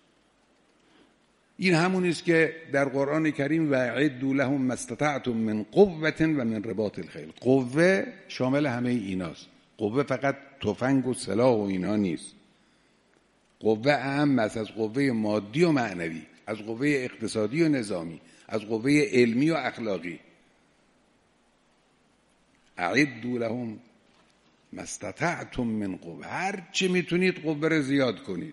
این همونی است که در قرآن کریم و اعدوا لهم ما استطعتم من قوة و من رباط الخیل. قوه شامل همه ایناست. قوه فقط تفنگ و سلاح و اینا نیست. قوه اهم است از قوه مادی و معنوی، از قوه اقتصادی و نظامی، از قوه علمی و اخلاقی. اعدوا لهم ما استطعتم من قوه. هر چی میتونید قوه رو زیاد کنید.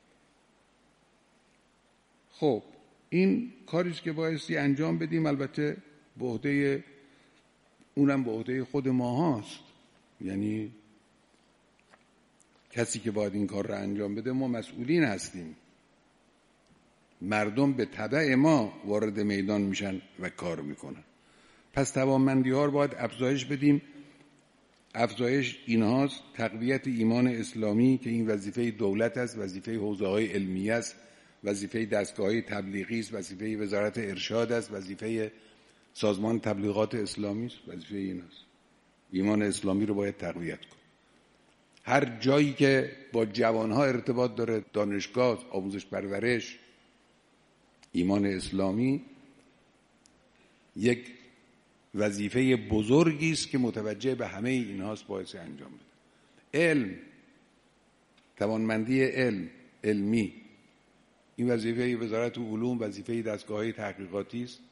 خب این کاریست که بایستی انجام بدیم. البته به عهده اونم به عهده خود ما هست، یعنی کسی که باید این کار رو انجام بده ما مسئولین هستیم. مردم به تبع ما وارد میدان میشن و کار میکنن. پس توانمندی ها رو باید افزایش بدیم. افزایش اینهاست: تقویت ایمان اسلامی که این وظیفه دولت است، وظیفه حوزه های علمیه است، وظیفه دستگاه‌های تبلیغی است، وظیفه وزارت ارشاد است، وظیفه سازمان تبلیغات اسلامی است. وظیفه این است. ایمان اسلامی رو باید تقویت کن. هر جایی که با جوانها ارتباط داره، دانشگاه، آموزش پرورش، ایمان اسلامی یک وظیفه بزرگی است که متوجه به همه اینهاست، باعث انجام بده. علم، توانمندی علمی، این وظیفه وزارت علوم، وظیفه دستگاه‌های تحقیقاتی است.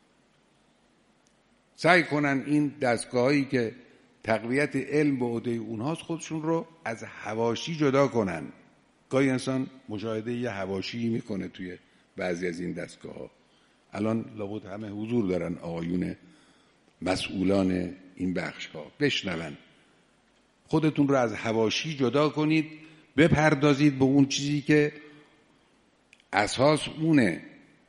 سعی کنن این دستگاه‌هایی که تقویت علم به عهده اونهاست خودشون رو از حواشی جدا کنن. گاهی انسان مشاهده یه حواشی میکنه توی بعضی از این دستگاه‌ها. الان لابد همه حضور دارن آقایون مسئولان این بخش‌ها، بشنون. خودتون رو از حواشی جدا کنید، بپردازید به اون چیزی که اساس اونه.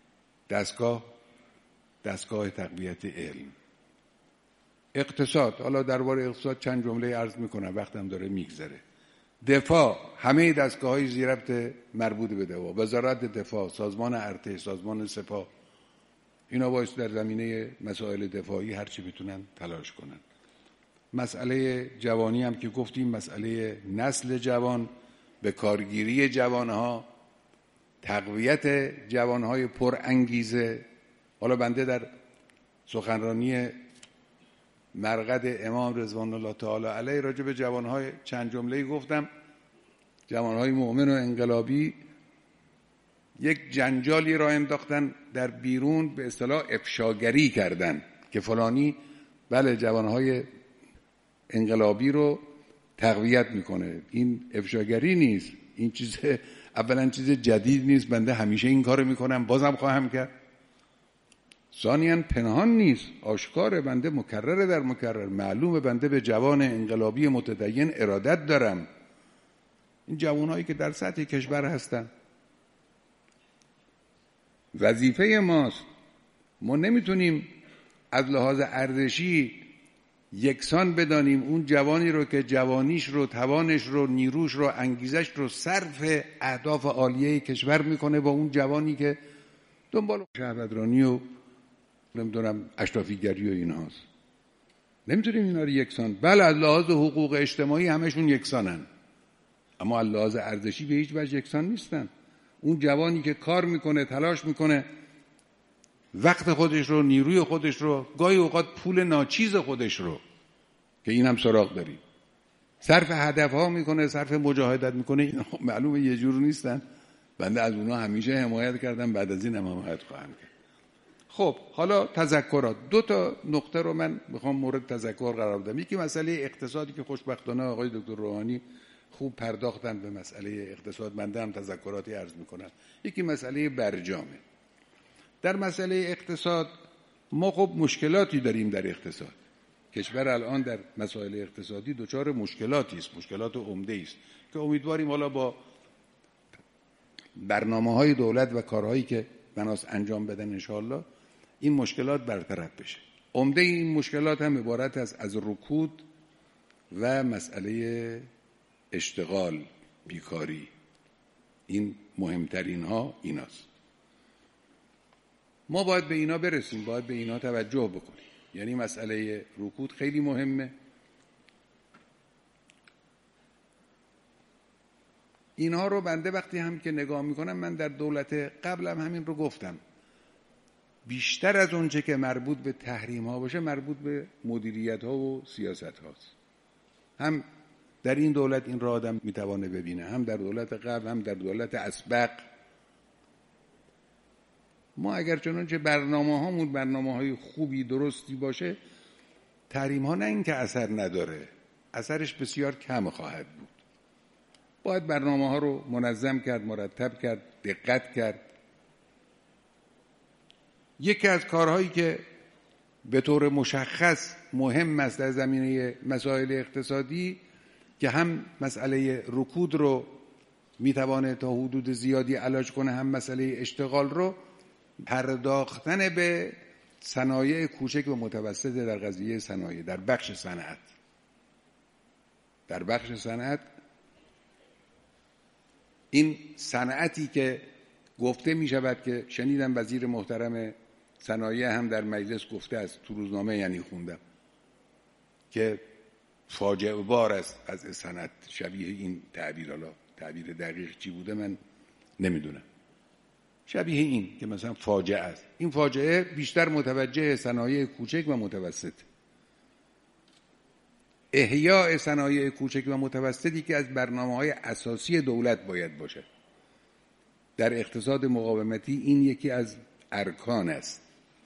دستگاه تقویت علم. اقتصاد، حالا درباره اقتصاد چند جمله عرض میکنم، وقتم داره میگذره. دفاع، همه دستگاه‌های زیربط مربوط به دفاع، وزارت دفاع، سازمان ارتش، سازمان سپاه، اینا باید در زمینه مسائل دفاعی هر چی بتونن تلاش کنن. مسئله جوانی هم که گفتیم، مسئله نسل جوان، به کارگیری جوانها، تقویت جوانهای پر انگیزه. حالا بنده در سخنرانی مرقد امام رضوان الله تعالی علیه راجع به جوانهای چند جمله‌ای گفتم. جوانهای مؤمن و انقلابی یک جنجالی را انداختن در بیرون، به اصطلاح افشاگری کردن که فلانی بله جوانهای انقلابی رو تقویت میکنه. این افشاگری نیست، این چیز اولا چیز جدید نیست، بنده همیشه این کارو میکنم، بازم خواهم کرد. ثانیاً پنهان نیست، آشکاره، بنده مکرر در مکرر معلومه بنده به جوان انقلابی متدین ارادت دارم. این جوانهایی که در سطح کشور هستن، وظیفه ماست. ما نمیتونیم از لحاظ ارزشی یکسان بدانیم اون جوانی رو که جوانیش رو، توانش رو، نیروش رو، انگیزش رو صرف اهداف عالیه کشور میکنه با اون جوانی که دنبال شهروندرانی و نمیدونم اشرافیگری و اینهاست. نمیتونیم اینا رو یکسان. بله از لحاظ حقوق اجتماعی همشون یکسانن، اما از لحاظ ارزشی به هیچ وجه یکسان نیستن. اون جوانی که کار میکنه، تلاش میکنه، وقت خودش رو، نیروی خودش رو، گاهی اوقات پول ناچیز خودش رو که اینم سراغ داریم، صرف هدفها میکنه، صرف مجاهدت میکنه، اینا معلومه یه جور نیستن. بنده از اونا همیشه حمایت کردم، بعد از این هم حمایت خواهم کرد. خب حالا تذکرات، 2 نقطه رو من میخوام مورد تذکر قرار بدم. یکی مسئله اقتصادی که خوشبختانه آقای دکتر روحانی خوب پرداختن به مسئله اقتصاد، بنده هم تذکراتی عرض میکنم. یکی مسئله برجامه. در مسئله اقتصاد ما خب مشکلاتی داریم در اقتصاد. کشور الان در مسائل اقتصادی دچار مشکلاتی است، مشکلات عمده است که امیدواریم حالا با برنامه‌های دولت و کارهایی که بناس انجام بدن انشاءالله این مشکلات برطرف بشه. عمده این مشکلات هم عبارت است از رکود و مسئله اشتغال، بیکاری. این مهمترین ها ایناست. ما باید به اینا برسیم، باید به اینا توجه بکنیم. یعنی مسئله رکود خیلی مهمه. اینها رو بنده وقتی هم که نگاه میکنم، من در دولت قبلم همین رو گفتم، بیشتر از اونچه که مربوط به تحریم ها باشه مربوط به مدیریت ها و سیاست هاست. هم در این دولت این را آدم میتوانه ببینه، هم در دولت قبل، هم در دولت اسبق. ما اگر چنانچه برنامه هامون برنامه های خوبی درستی باشه، تحریم ها نه این که اثر نداره، اثرش بسیار کم خواهد بود. باید برنامه ها رو منظم کرد، مرتب کرد، دقت کرد. یکی از کارهایی که به طور مشخص مهم است در زمینه مسائل اقتصادی که هم مسئله رکود رو میتوانه تا حدود زیادی علاج کنه، هم مسئله اشتغال رو، پرداختن به صنایع کوچک و متوسط در قضیه صنایع، در بخش صنعت. در بخش صنعت، این صنعتی که گفته می شود که شنیدم وزیر محترم صنایع هم در مجلس گفته است، تو روزنامه یعنی خوندم که فاجعه بار است از صنعت، شبیه این تعبیر، حالا تعبیر دقیق چی بوده من نمیدونم، شبیه این که مثلا فاجعه است. این فاجعه بیشتر متوجه صنایع کوچک و متوسط، احیاء صنایع کوچک و متوسطی که از برنامه‌های اساسی دولت باید باشه. در اقتصاد مقاومتی این یکی از ارکان است.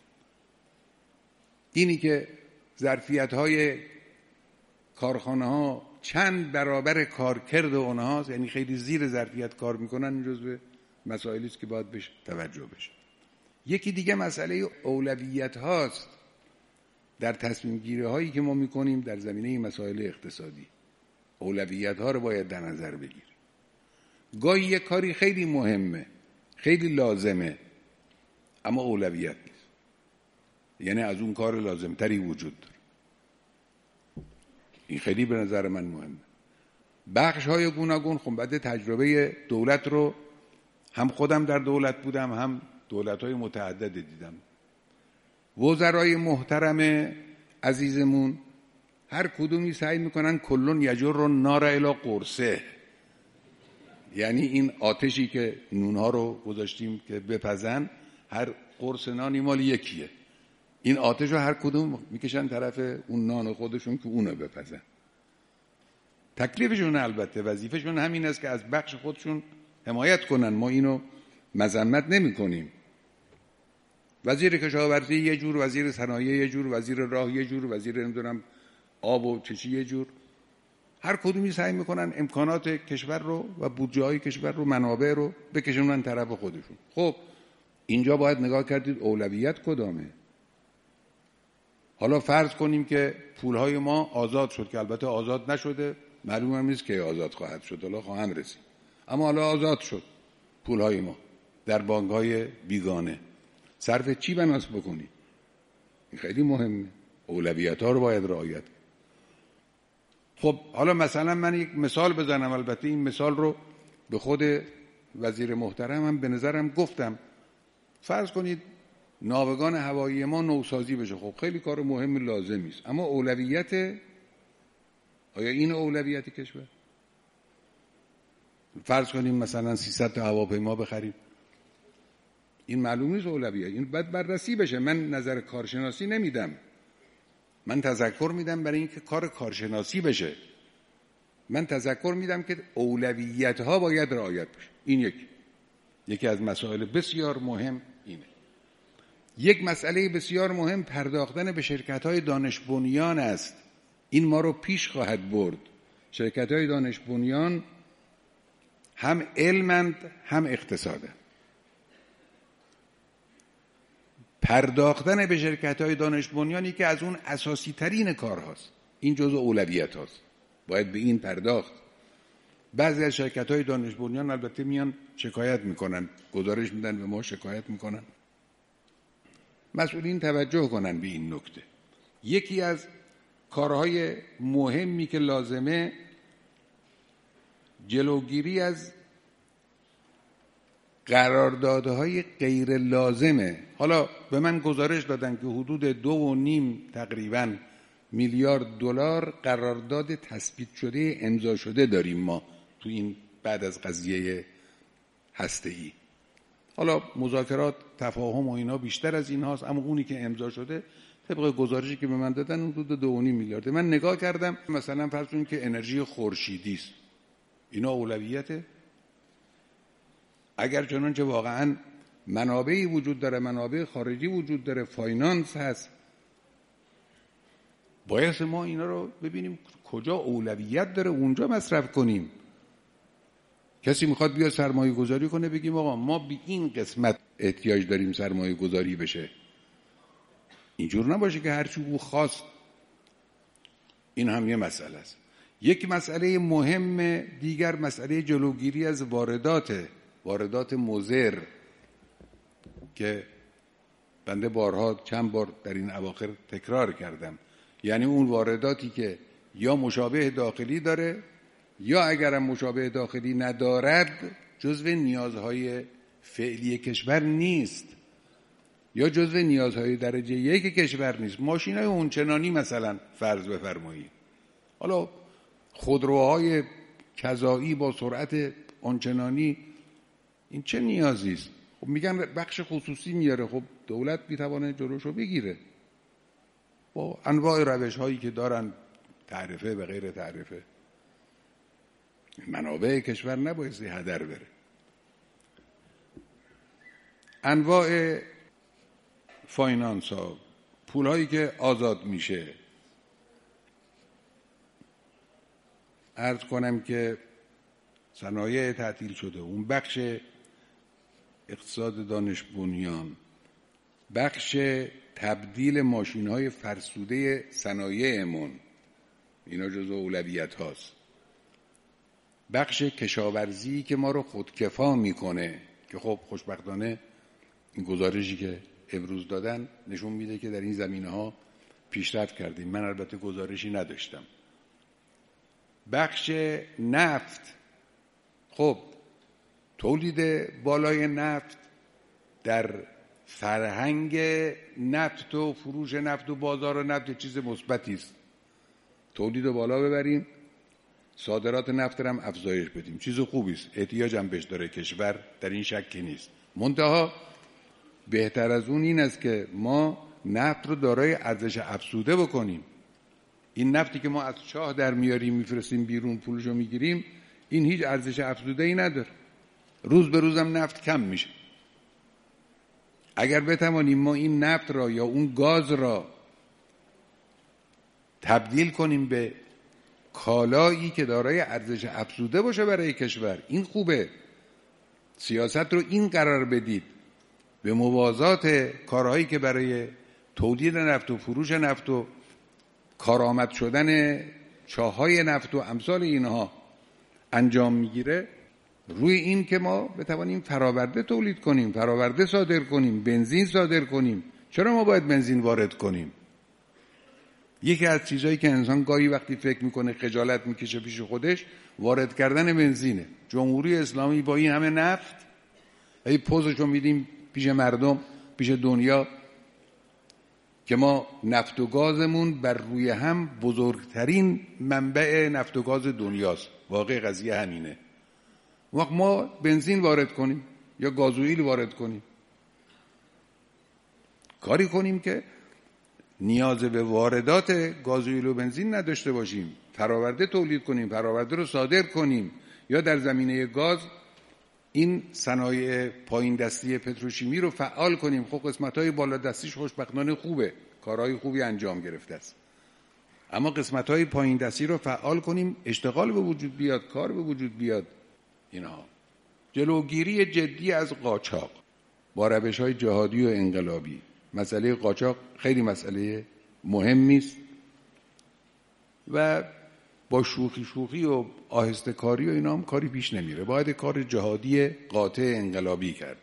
اینی که ظرفیت‌های کارخانه‌ها چند برابر کارکرد اونهاست، یعنی خیلی زیر ظرفیت کار میکنن، این جزو مسائلی است که باید بهش توجه بشه. یکی دیگه مسئله اولویت هاست در تصمیم گیری هایی که ما میکنیم در زمینه مسائل اقتصادی. اولویت ها رو باید در نظر بگیریم. گاهی یک کاری خیلی مهمه، خیلی لازمه، اما اولویت نیست، یعنی از اون کار لازمتری وجود داره. این خیلی به نظر من مهمه. بخش های گوناگون. خب بعد تجربه دولت رو هم خودم در دولت بودم، هم دولت های متعدد دیدم. وزرای محترم عزیزمون هر کدومی سعی میکنن کلون یجر النار الی قرصه، یعنی این آتشی که نونها رو گذاشتیم که بپزن، هر قرص نانی مال یکیه، این آتش رو هر کدوم میکشن طرف اون نان خودشون که اونو بپزن. تکلیفشون البته وظیفهشون همین است که از بخش خودشون حمایت کنن، ما اینو مذمت نمی کنیم. وزیر کشاورزی یه جور، وزیر صنایع یه جور، وزیر راه یه جور، وزیر نمیدونم آب و چشی یه جور، هر کدومی سعی میکنن امکانات کشور رو و بودجه های کشور رو، منابع رو بکشونن طرف خودشون. خب اینجا باید نگاه کردید اولویت کدامه. حالا فرض کنیم که پولهای ما آزاد شد، که البته آزاد نشده، معلوم هم نیست که آزاد خواهد شد، حالا خواهم رسید، اما حالا آزاد شد پولهای ما در بانک‌های بیگانه. صرف چی بناس بکنی؟ این خیلی مهمه، اولویت‌ها رو باید رعایت. خب حالا مثلا من یک مثال بزنم، البته این مثال رو به خود وزیر محترم هم به نظرم گفتم. فرض کنید ناوگان هوایی ما نوسازی بشه، خب خیلی کار مهم لازمی است، اما اولویت، آیا این اولویت کشور؟ فرض کنیم مثلا 300 تا هواپیما بخریم، این معلوم نیست اولویت، این باید بررسی بشه. من نظر کارشناسی نمیدم، من تذکر میدم برای اینکه کار کارشناسی بشه. من تذکر میدم که اولویت ها باید رعایت بشه. این یکی از مسائل بسیار مهم اینه. یک مسئله بسیار مهم پرداختن به شرکت‌های دانش بنیان است. این ما رو پیش خواهد برد. شرکت‌های دانش بنیان هم علمند هم اقتصادند. پرداختن به شرکت‌های دانش بنیانی که از اون اساسی ترین کار هاست، این جزء اولویت هاست، باید به این پرداخت. بعضی از شرکت‌های دانش بنیان البته میان شکایت میکنن، گزارش میدن به ما، شکایت میکنن. مسئولین توجه کنن به این نکته. یکی از کارهای مهمی که لازمه جلوگیری از قراردادهای غیر لازمه. حالا به من گزارش دادن که حدود 2.5 تقریبا میلیارد دلار قرارداد تثبیت شده امضا شده داریم ما تو این بعد از قضیه هسته‌ای. حالا مذاکرات تفاهم و اینا بیشتر از این هاست، اما اونی که امضا شده طبق گزارشی که به من دادن حدود 2.5 میلیارد. من نگاه کردم مثلا فرض کنید که انرژی خورشیدی است، اینا اولویته؟ اگر چنانچه واقعا منابعی وجود داره، منابع خارجی وجود داره، فاینانس هست، باید ما اینا رو ببینیم کجا اولویت داره اونجا مصرف کنیم. کسی میخواد بیا سرمایه گذاری کنه، بگیم آقا ما به این قسمت احتیاج داریم سرمایه گذاری بشه. اینجور نباشه که هرچی او خواست. این هم یه مسئله است. یک مسئله مهم دیگر مسئله جلوگیری از واردات مضر که بنده بارها چند بار در این اواخر تکرار کردم. یعنی اون وارداتی که یا مشابه داخلی داره یا اگرم مشابه داخلی ندارد جزو نیازهای فعلی کشور نیست یا جزو نیازهای درجه 1 کشور نیست. ماشینای اونچنانی مثلا فرض بفرمایید، حالا خودروهای کذایی با سرعت آنچنانی، این چه نیازی است؟ خب میگن بخش خصوصی میاره، خب دولت میتونه جلوشو بگیره با انواع روش هایی که دارن، تعرفه و غیر تعرفه. منابع کشور نباید هدر بره. انواع فاینانس ها، پول هایی که آزاد میشه، عرض کنم که صنایع تعطیل شده، اون بخش اقتصاد دانش بنیان، بخش تبدیل ماشین های فرسوده صنایعمون، اینا جزو اولویت هاست. بخش کشاورزی که ما رو خودکفا میکنه که خب خوشبختانه این گزارشی که امروز دادن نشون میده که در این زمینه ها پیشرفت کردیم. من البته گزارشی نداشتم. بخش نفت، خب تولید بالای نفت در فرهنگ نفت و فروش نفت و بازار نفت چیز مثبتی است. تولید بالا ببریم، صادرات نفت هم افزایش بدیم، چیز خوبی است، احتیاج هم بهش داره کشور، در این شکی نیست. منتها بهتر از اون این است که ما نفت رو دارای ارزش افزوده بکنیم. این نفتی که ما از چاه در میاریم میفرستیم بیرون پولشو میگیریم، این هیچ ارزش افزوده ای نداره. روز به روزم نفت کم میشه. اگر بتوانیم ما این نفت را یا اون گاز را تبدیل کنیم به کالایی که دارای ارزش افزوده باشه برای کشور، این خوبه. سیاست رو این قرار بدید به موازات کارهایی که برای تولید نفت و فروش نفت و کارآمد شدن چاه‌های نفت و امثال اینها انجام میگیره، روی این که ما بتوانیم فراورده تولید کنیم، فراورده صادر کنیم، بنزین صادر کنیم. چرا ما باید بنزین وارد کنیم؟ یکی از چیزایی که انسان گاهی وقتی فکر میکنه خجالت میکشه پیش خودش، وارد کردن بنزینه. جمهوری اسلامی با این همه نفت ای پوزشو میدیم پیش مردم، پیش دنیا، که ما نفت و گازمون بر روی هم بزرگترین منبع نفت و گاز دنیاست. واقع قضیه همینه. وقت ما بنزین وارد کنیم یا گازوئیل وارد کنیم، کاری کنیم که نیاز به واردات گازوئیل و بنزین نداشته باشیم، فراورده تولید کنیم، فراورده رو صادر کنیم، یا در زمینه گاز این صنایع پایین دستی پتروشیمی رو فعال کنیم. خب قسمت‌های بالا دستیش خوشبختانه خوبه، کارهای خوبی انجام گرفته است، اما قسمت‌های پایین دستی رو فعال کنیم، اشتغال به وجود بیاد، کار به وجود بیاد. اینها جلوگیری جدی از قاچاق با روش‌های جهادی و انقلابی. مسئله قاچاق خیلی مسئله مهمی است و با شوخی و آهسته کاری و اینا هم کاری پیش نمیره. باید کار جهادی قاطع انقلابی کرد.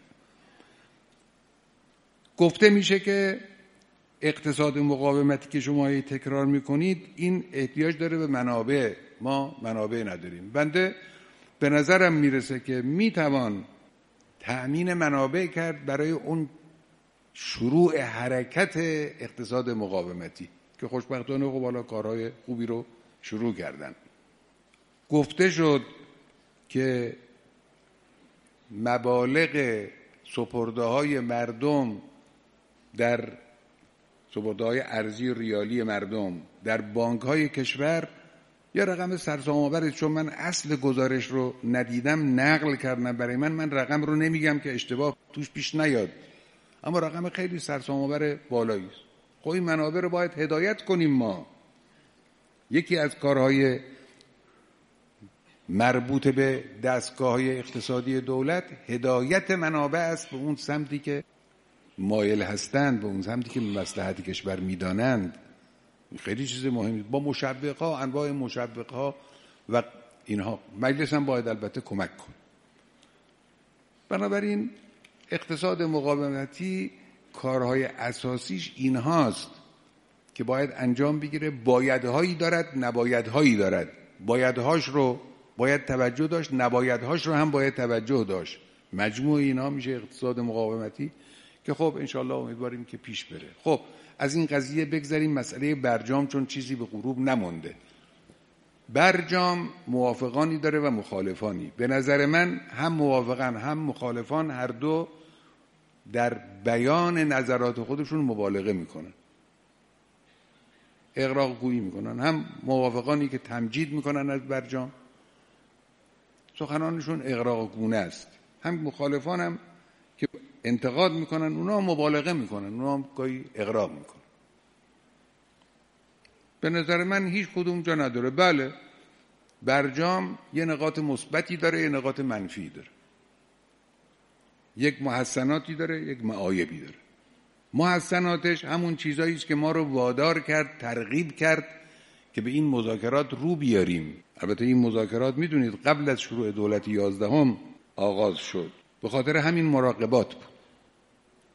گفته میشه که اقتصاد مقاومتی که شما تکرار میکنید این احتیاج داره به منابع، ما منابع نداریم. بنده به نظرم میرسه که میتوان تأمین منابع کرد برای اون شروع حرکت اقتصاد مقاومتی که خوشبختانه خب حالا کارهای خوبی رو شروع کردن. گفته شد که مبالغ سپرده‌های مردم در سپرده‌های ارزی ریالی مردم در بانک‌های کشور یا رقم سرسام‌آور، چون من اصل گزارش رو ندیدم نقل کردم برای من رقم رو نمیگم که اشتباه توش پیش نیاد، اما رقم خیلی سرسام‌آور بالایی است. خب این منابع رو باید هدایت کنیم. ما یکی از کارهای مربوط به دستگاه‌های اقتصادی دولت هدایت منابع است به اون سمتی که مایل هستند، به اون سمتی که مصلحت کشور میدانند. خیلی چیز مهمی با مشوق‌ها، انواع مشوق‌ها و اینها. مجلس هم باید البته کمک کنه. بنابراین اقتصاد مقاومتی کارهای اساسیش اینهاست که باید انجام بگیره. بایدهایی دارد، نبایدهایی دارد. بایدهاش رو باید توجه داشت، نبایدهاش رو هم باید توجه داشت. مجموع اینها میشه اقتصاد مقاومتی که خب انشالله امیدواریم که پیش بره. خب از این قضیه بگذاریم مسئله برجام، چون چیزی به غروب نمونده. برجام موافقانی داره و مخالفانی. به نظر من هم موافقان هم مخالفان هر دو در بیان نظرات خودشون مبالغه میکنن، اغراق گویی میکنن. هم موافقانی که تمجید میکنن از برجام، سخنانشون اغراق گونه است، هم مخالفان هم که انتقاد میکنن، اونا مبالغه میکنن، اونا هم گاهی اغراق میکنن. به نظر من هیچ کدوم جا نداره. بله برجام یه نقاط مثبتی داره، یه نقاط منفی داره، یک محسناتی داره، یک معایبی داره. محسناتش همون چیزایی است که ما رو وادار کرد، ترغیب کرد که به این مذاکرات رو بیاریم. البته این مذاکرات میدونید قبل از شروع دولت 11 آغاز شد، به خاطر همین مراقبات بود.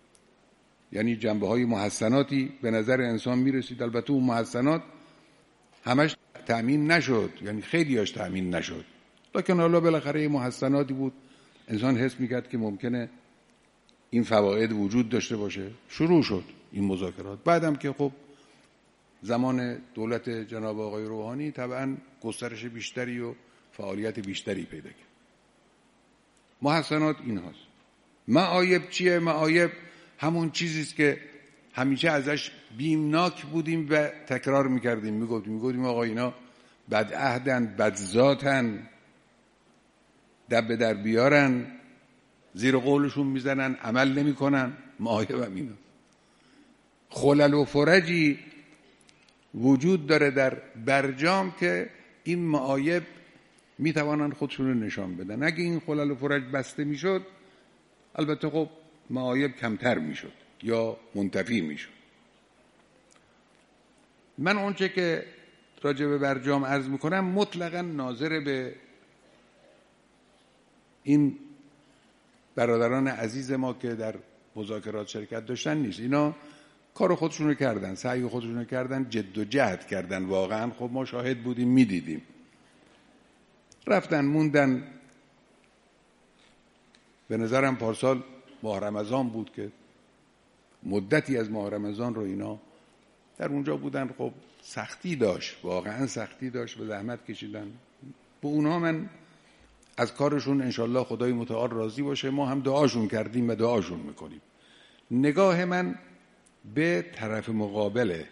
یعنی جنبه‌های محسناتی به نظر انسان میرسید. البته اون محسنات همش تأمین نشد، یعنی خیلیاش تأمین نشد، لکن حالا بالاخره یه محسناتی بود، انسان حس میکرد که ممکنه این فواید وجود داشته باشه. شروع شد این مذاکرات. بعدم که خب زمان دولت جناب آقای روحانی طبعا گسترش بیشتری و فعالیت بیشتری پیدا کرد. محسنات این هاست. معایب چیه؟ معایب همون چیزیست که همیشه ازش بیمناک بودیم و تکرار میکردیم، میگفتیم آقا اینا بدعهدن، بدذاتن، دب در بیارن، زیر قولشون میزنن، عمل نمیکنن. معایب هم اینا. خلل و فرجی وجود داره در برجام که این معایب میتوانن خودشون رو نشان بدن. اگه این خلل و فرج بسته میشد، البته خب معایب کمتر میشد یا منتفی میشد. من اونچه که راجع به برجام عرض میکنم مطلقاً ناظر به این برادران عزیز ما که در مذاکرات شرکت داشتن نیست. اینا کار خودشونو کردن، سعی خودشونو کردن، جد و جهد کردن. واقعا خب ما شاهد بودیم، میدیدیم. رفتن موندن. به نظرم پارسال ماه رمضان بود که مدتی از ماه رمضان رو اینا در اونجا بودن. خب سختی داشت، واقعا سختی داشت، به زحمت کشیدن. به اونها من از کارشون انشالله خدای متعال راضی باشه. ما هم دعاشون کردیم و دعاشون میکنیم. نگاه من به طرف مقابله،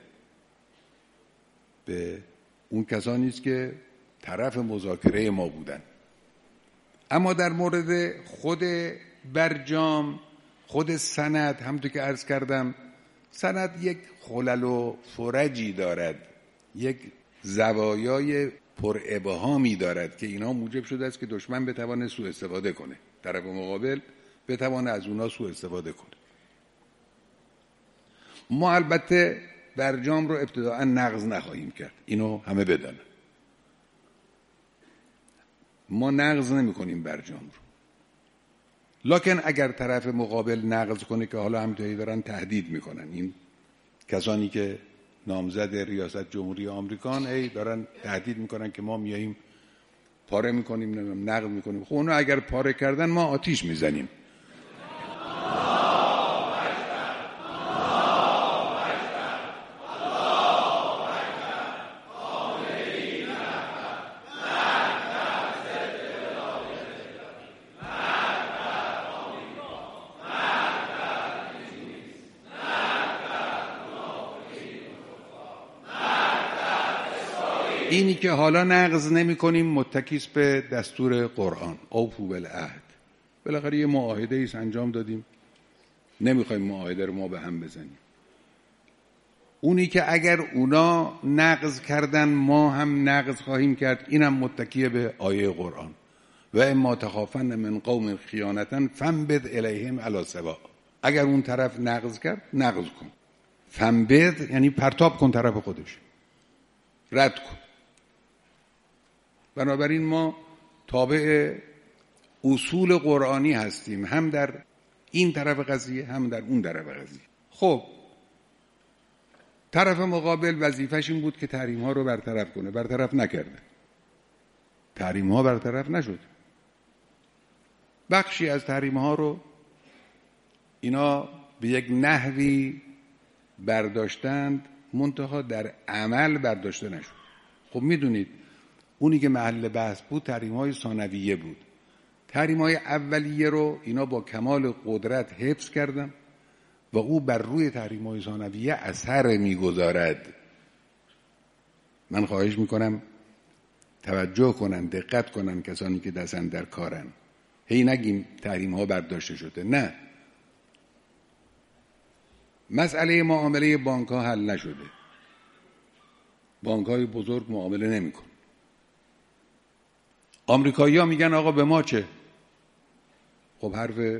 به اون کسانی است که طرف مذاکره ما بودن. اما در مورد خود برجام، خود سند، همونطور که عرض کردم، سند یک خلل و فرجی دارد، یک زوایای پر ابهامی دارد که اینا موجب شده است که دشمن بتوانه سوء استفاده کنه، طرف مقابل بتوانه از اونا سوء استفاده کنه. ما البته برجام رو ابتداء نقض نخواهیم کرد، اینو همه بدانن. ما نقض نمی کنیم برجام رو. لکن اگر طرف مقابل نقض کنه، که حالا همینطوری دارن تهدید میکنن، این کسانی که نامزد ریاست جمهوری آمریکان دارن تهدید میکنن که ما میاییم پاره میکنیم، نقض میکنیم. خب اونا اگر پاره کردن ما آتیش میزنیم. اینی که حالا نقض نمی کنیم متکیست به دستور قرآن، اوفوا بالعهد. بالاخره یه معاهده ایست انجام دادیم، نمیخوایم معاهده رو ما به هم بزنیم. اونی که اگر اونا نقض کردن ما هم نقض خواهیم کرد، اینم متکیه به آیه قرآن. و اما تخافن من قوم خیانتا فانبذ الیهم علی سواء. اگر اون طرف نقض کرد، نقض کن. فانبذ یعنی پرتاب کن طرف خودش، رد کن. بنابراین ما تابع اصول قرآنی هستیم، هم در این طرف قضیه هم در اون طرف قضیه. خب طرف مقابل وظیفش این بود که تحریم ها رو برطرف کنه، برطرف نکرده. تحریم ها برطرف نشد. بخشی از تحریم ها رو اینا به یک نحوی برداشتند، منتها در عمل برداشته نشد. خب میدونید اونی که محل بحث بود تحریم‌های ثانویه بود. تحریم‌های اولیه رو اینا با کمال قدرت حفظ کردن و او بر روی تحریم‌های ثانویه اثر می‌گذارد. من خواهش می‌کنم توجه کنن، دقت کنن کسانی که دستن در کارن. هی نگیم تحریم‌ها برداشته شده، نه. مسئله معامله بانک‌ها حل نشده. بانک‌های بزرگ معامله نمی‌کنن. آمریکایی‌ها میگن آقا به ما چه؟ خب حرف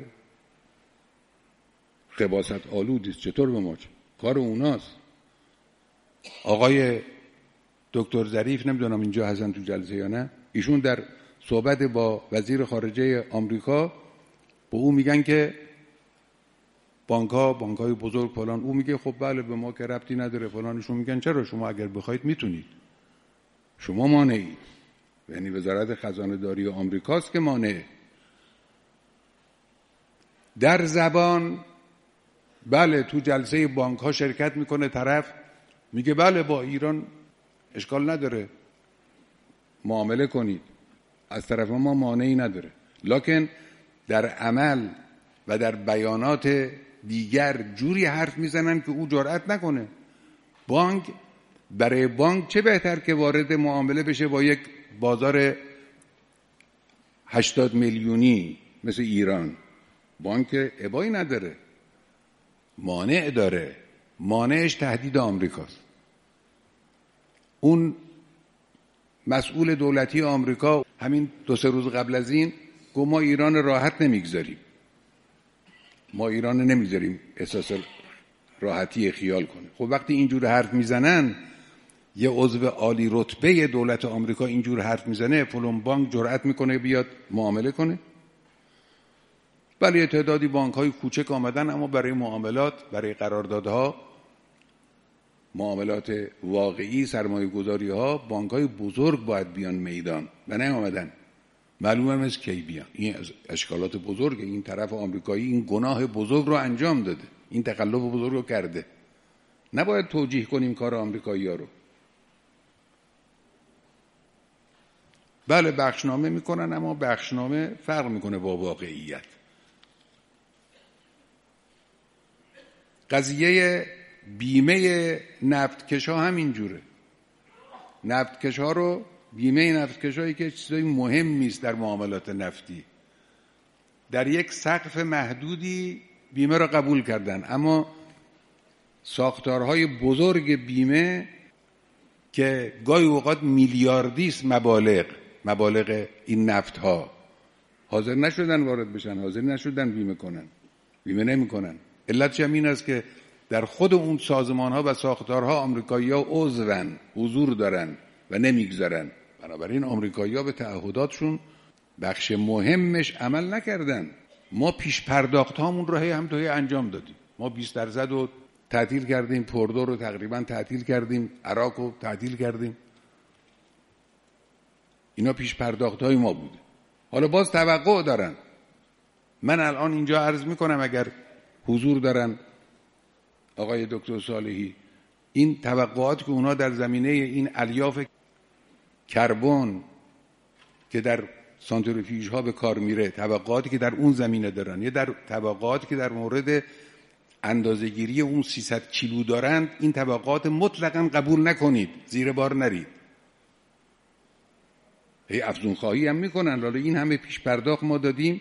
خباثت آلودیست. چطور به ما چه؟ کار اوناست. آقای دکتر ظریف، نمیدونم اینجا هستن تو جلسه یا نه، ایشون در صحبت با وزیر خارجه آمریکا به او میگن که بانک‌های بزرگ فلان. او میگه خب بله به ما که ربطی نداره فلان. ایشون میگن چرا؟ شما اگر بخواید میتونید. شما مانعید، یعنی وزارت خزانه داری آمریکاست که مانع. در زبان بله، تو جلسه بانک ها شرکت میکنه طرف، میگه بله با ایران اشکال نداره معامله کنید، از طرف ما مانعی نداره، لکن در عمل و در بیانات دیگر جوری حرف میزنن که او جرأت نکنه. بانک، برای بانک چه بهتر که وارد معامله بشه با یک بازار 80 میلیونی مثل ایران. بانک ابایی نداره، مانع داره، مانعش تهدید آمریکاست. اون مسئول دولتی آمریکا همین 2-3 روز قبل از این گفت ما ایران راحت نمیگذاریم، ما ایران نمیگذاریم احساس راحتی خیال کنه. خب وقتی اینجور حرف میزنن، یه عضو عالی رتبه دولت آمریکا اینجور حرف میزنه، فلان بانک جرأت میکنه بیاد معامله کنه؟ بله یه تعدادی بانک‌های کوچک آمدن، اما برای معاملات، برای قراردادها، معاملات واقعی، سرمایه‌گذاری‌ها، بانک‌های بزرگ باید بیان میدان و نیامدن. معلومه مثل کی بیان. این اشکالات بزرگه. این طرف آمریکایی این گناه بزرگ رو انجام داده، این تخلف بزرگ رو کرده. نباید توجیه کنیم کار آمریکایی‌ها رو. بله بخشنامه میکنن، اما بخشنامه فرق میکنه با واقعیت. قضیه بیمه نفتکشا هم اینجوره. نفتکشا رو، بیمه نفتکشایی که چیزای مهمی است در معاملات نفتی، در یک سقف محدودی بیمه را قبول کردن، اما ساختارهای بزرگ بیمه که گاهی اوقات میلیاردی است مبالغ این نفتها، حاضر نشدن وارد بشن، حاضر نشدن بیمه کنن، بیمه نمیکنن. علتش هم این است که در خود اون سازمان‌ها و ساختارها آمریکایی‌ها عضون، حضور دارن و نمیگذارن. بنابراین آمریکایی‌ها به تعهداتشون بخش مهمش عمل نکردن. ما پیش پرداخت‌هامون رو هم توی انجام دادیم. ما 20% رو تعطیل کردیم، پردو رو تقریبا تعطیل کردیم، عراق رو تعطیل کردیم. اینا پیش پرداخت‌های ما بوده. حالا باز توقع دارن. من الان اینجا عرض میکنم اگر حضور دارن آقای دکتر صالحی، این توقعات که اونا در زمینه این الیاف کربن که در سانتریفیوژ ها به کار میره، توقعاتی که در اون زمینه دارن، یا در توقعاتی که در مورد اندازه‌گیری اون 300 کیلو دارند، این توقعات مطلقاً قبول نکنید، زیر بار نرید. هی افزون خواهی هم میکنن. حالا این همه پیش پرداخت ما دادیم،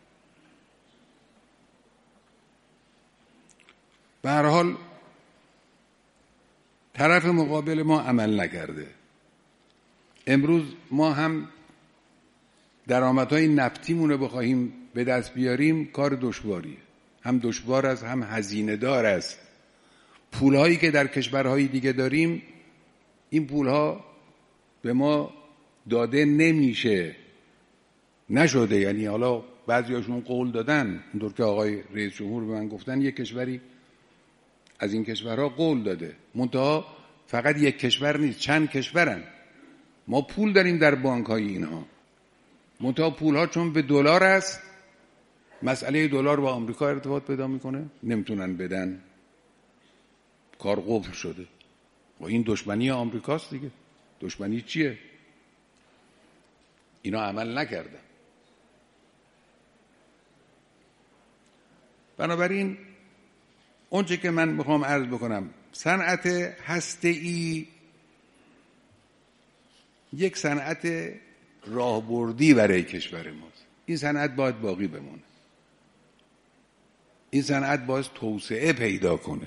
به هر حال طرف مقابل ما عمل نکرده. امروز ما هم درآمدهای نفتیمون رو بخواهیم به دست بیاریم، کار دشواریه. هم دشوار است، هم هزینه دار است. پولهایی که در کشورهای دیگه داریم، این پولها به ما داده نشده. یعنی حالا بعضیاشون قول دادن، اونطور که آقای رئیس جمهور به من گفتن، یک کشوری از این کشورها قول داده، منتها فقط یک کشور نیست، چند کشورن. ما پول داریم در بانک‌های اینها، منتها پولها چون به دلار است، مسئله دلار با آمریکا ارتباط پیدا میکنه، نمیتونن بدن، کار قفل شده. و این دشمنی آمریکاست دیگه. دشمنی چیه؟ اینا عمل نکردن. بنابراین اونچه که من میخوام عرض بکنم، صنعت هسته‌ای یک صنعت راهبردی برای کشور ماست. این صنعت باید باقی بمونه. این صنعت باید توسعه پیدا کنه.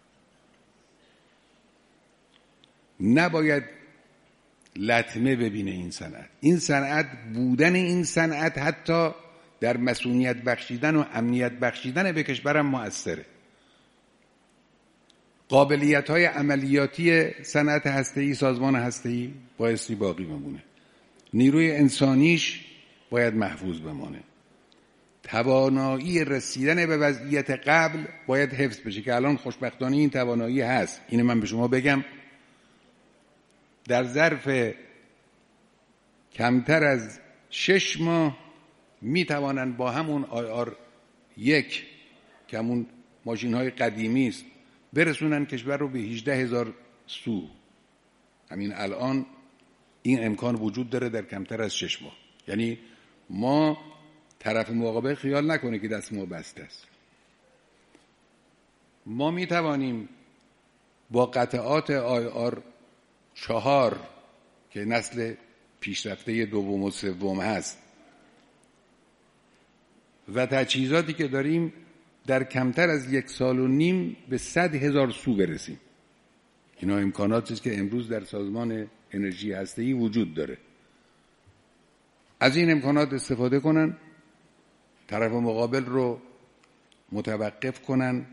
نباید لطمه ببینه این صنعت. این صنعت، بودن این صنعت حتی در مسئولیت بخشیدن و امنیت بخشیدن به کشورم مؤثره. قابلیت‌های عملیاتی صنعت هسته‌ای، سازمان هسته‌ای بایستی باقی بمونه. نیروی انسانیش باید محفوظ بمونه. توانایی رسیدن به وضعیت قبل باید حفظ بشه که الان خوشبختانه این توانایی هست. اینو من به شما بگم، در ظرف کمتر از 6 ماه میتوانن با همون IR1 که همون ماشین های قدیمی است برسونن کشور رو به 18,000 سو. همین الان این امکان وجود داره در کمتر از 6 ماه. یعنی ما طرف مقابل خیال نکنه که دست ما بسته است. ما می توانیم با قطعات IR4 که نسل پیشرفته دوم و سوم هست و تجهیزاتی که داریم در کمتر از 1.5 سال به 100,000 سو برسیم. اینا امکاناتی است که امروز در سازمان انرژی هسته‌ای وجود داره. از این امکانات استفاده کنن، طرف مقابل رو متوقف کنن،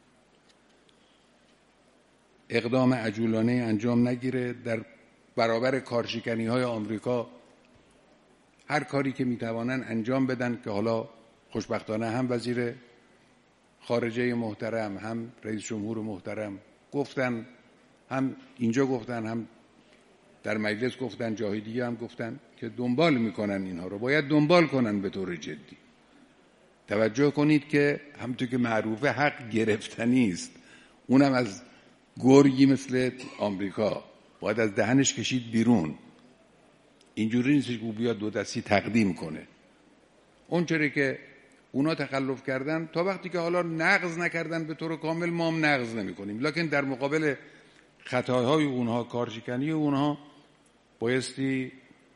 اقدام عجولانه انجام نگیره، در برابر کارشکنی‌های آمریکا هر کاری که میتوانن انجام بدن که حالا خوشبختانه هم وزیر خارجه محترم هم رئیس جمهور محترم گفتن، هم اینجا گفتن، هم در مجلس گفتن، جاهای دیگه هم گفتن که دنبال میکنن اینها رو. باید دنبال کنن به طور جدی. توجه کنید که همونطور که معروفه حق گرفتنی است، اونم از گرگی مثل آمریکا باید از دهنش کشید بیرون. اینجوری نیست که بیاد دو دستی تقدیم کنه. اونچوری که اونا تخلف کردن تا وقتی که حالا نقض نکردن به طور کامل ما هم نقض نمی کنیم، لکن در مقابل خطاهای اونها، کارشکنی اونها، بایستی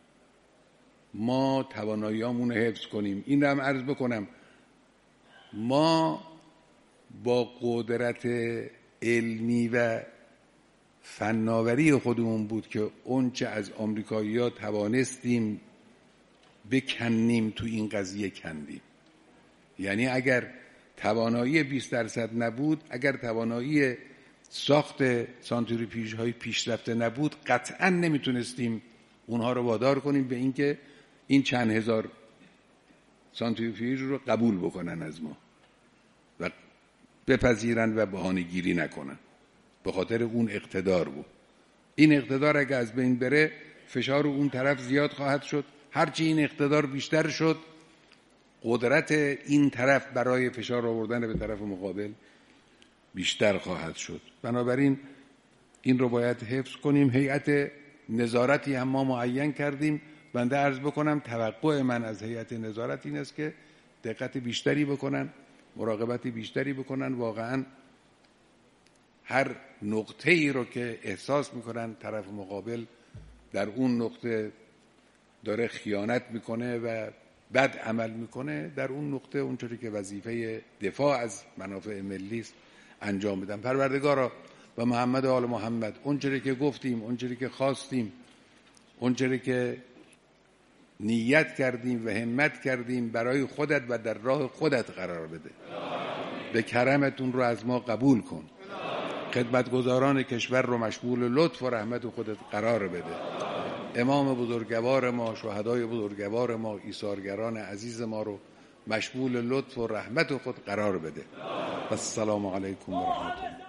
ما تواناییامون رو حفظ کنیم. این رو هم عرض بکنم، ما با قدرت علمی و فناوری خودمون بود که اونچه از آمریکایی‌ها توانستیم بکنیم تو این قضیه کندیم. یعنی اگر توانایی 20% نبود، اگر توانایی ساخت سانتریفیوژهای پیشرفته نبود، قطعا نمیتونستیم اونها رو وادار کنیم به اینکه این چند هزار سانتریفیوژ رو قبول بکنن از ما و بپذیرن و بهانه‌گیری نکنن. به خاطر اون اقتدار بود. این اقتدار اگه از بین بره، فشار اون طرف زیاد خواهد شد. هرچی این اقتدار بیشتر شد، قدرت این طرف برای فشار آوردن به طرف مقابل بیشتر خواهد شد. بنابراین این رو باید حفظ کنیم. هیئت نظارتی هم ما معین کردیم. بنده عرض بکنم توقع من از هیئت نظارت این است که دقت بیشتری بکنن، مراقبت بیشتری بکنن. واقعا هر نقطه ای رو که احساس میکنن طرف مقابل در اون نقطه داره خیانت میکنه و بد عمل میکنه، در اون نقطه اونجوری که وظیفه دفاع از منافع ملی است انجام بدن. پروردگارا و محمد و آل محمد، اونجوری که گفتیم، اونجوری که خواستیم، اونجوری که نیت کردیم و همت کردیم برای خودت و در راه خودت قرار بده. به کرمتون رو از ما قبول کن. خدمتگزاران کشور رو مشمول لطف و رحمت خودت قرار بده. امام بزرگوار ما، شهدای بزرگوار ما، ایثارگران عزیز ما رو مشمول لطف و رحمت خود قرار بده. و السلام علیکم و رحمت الله.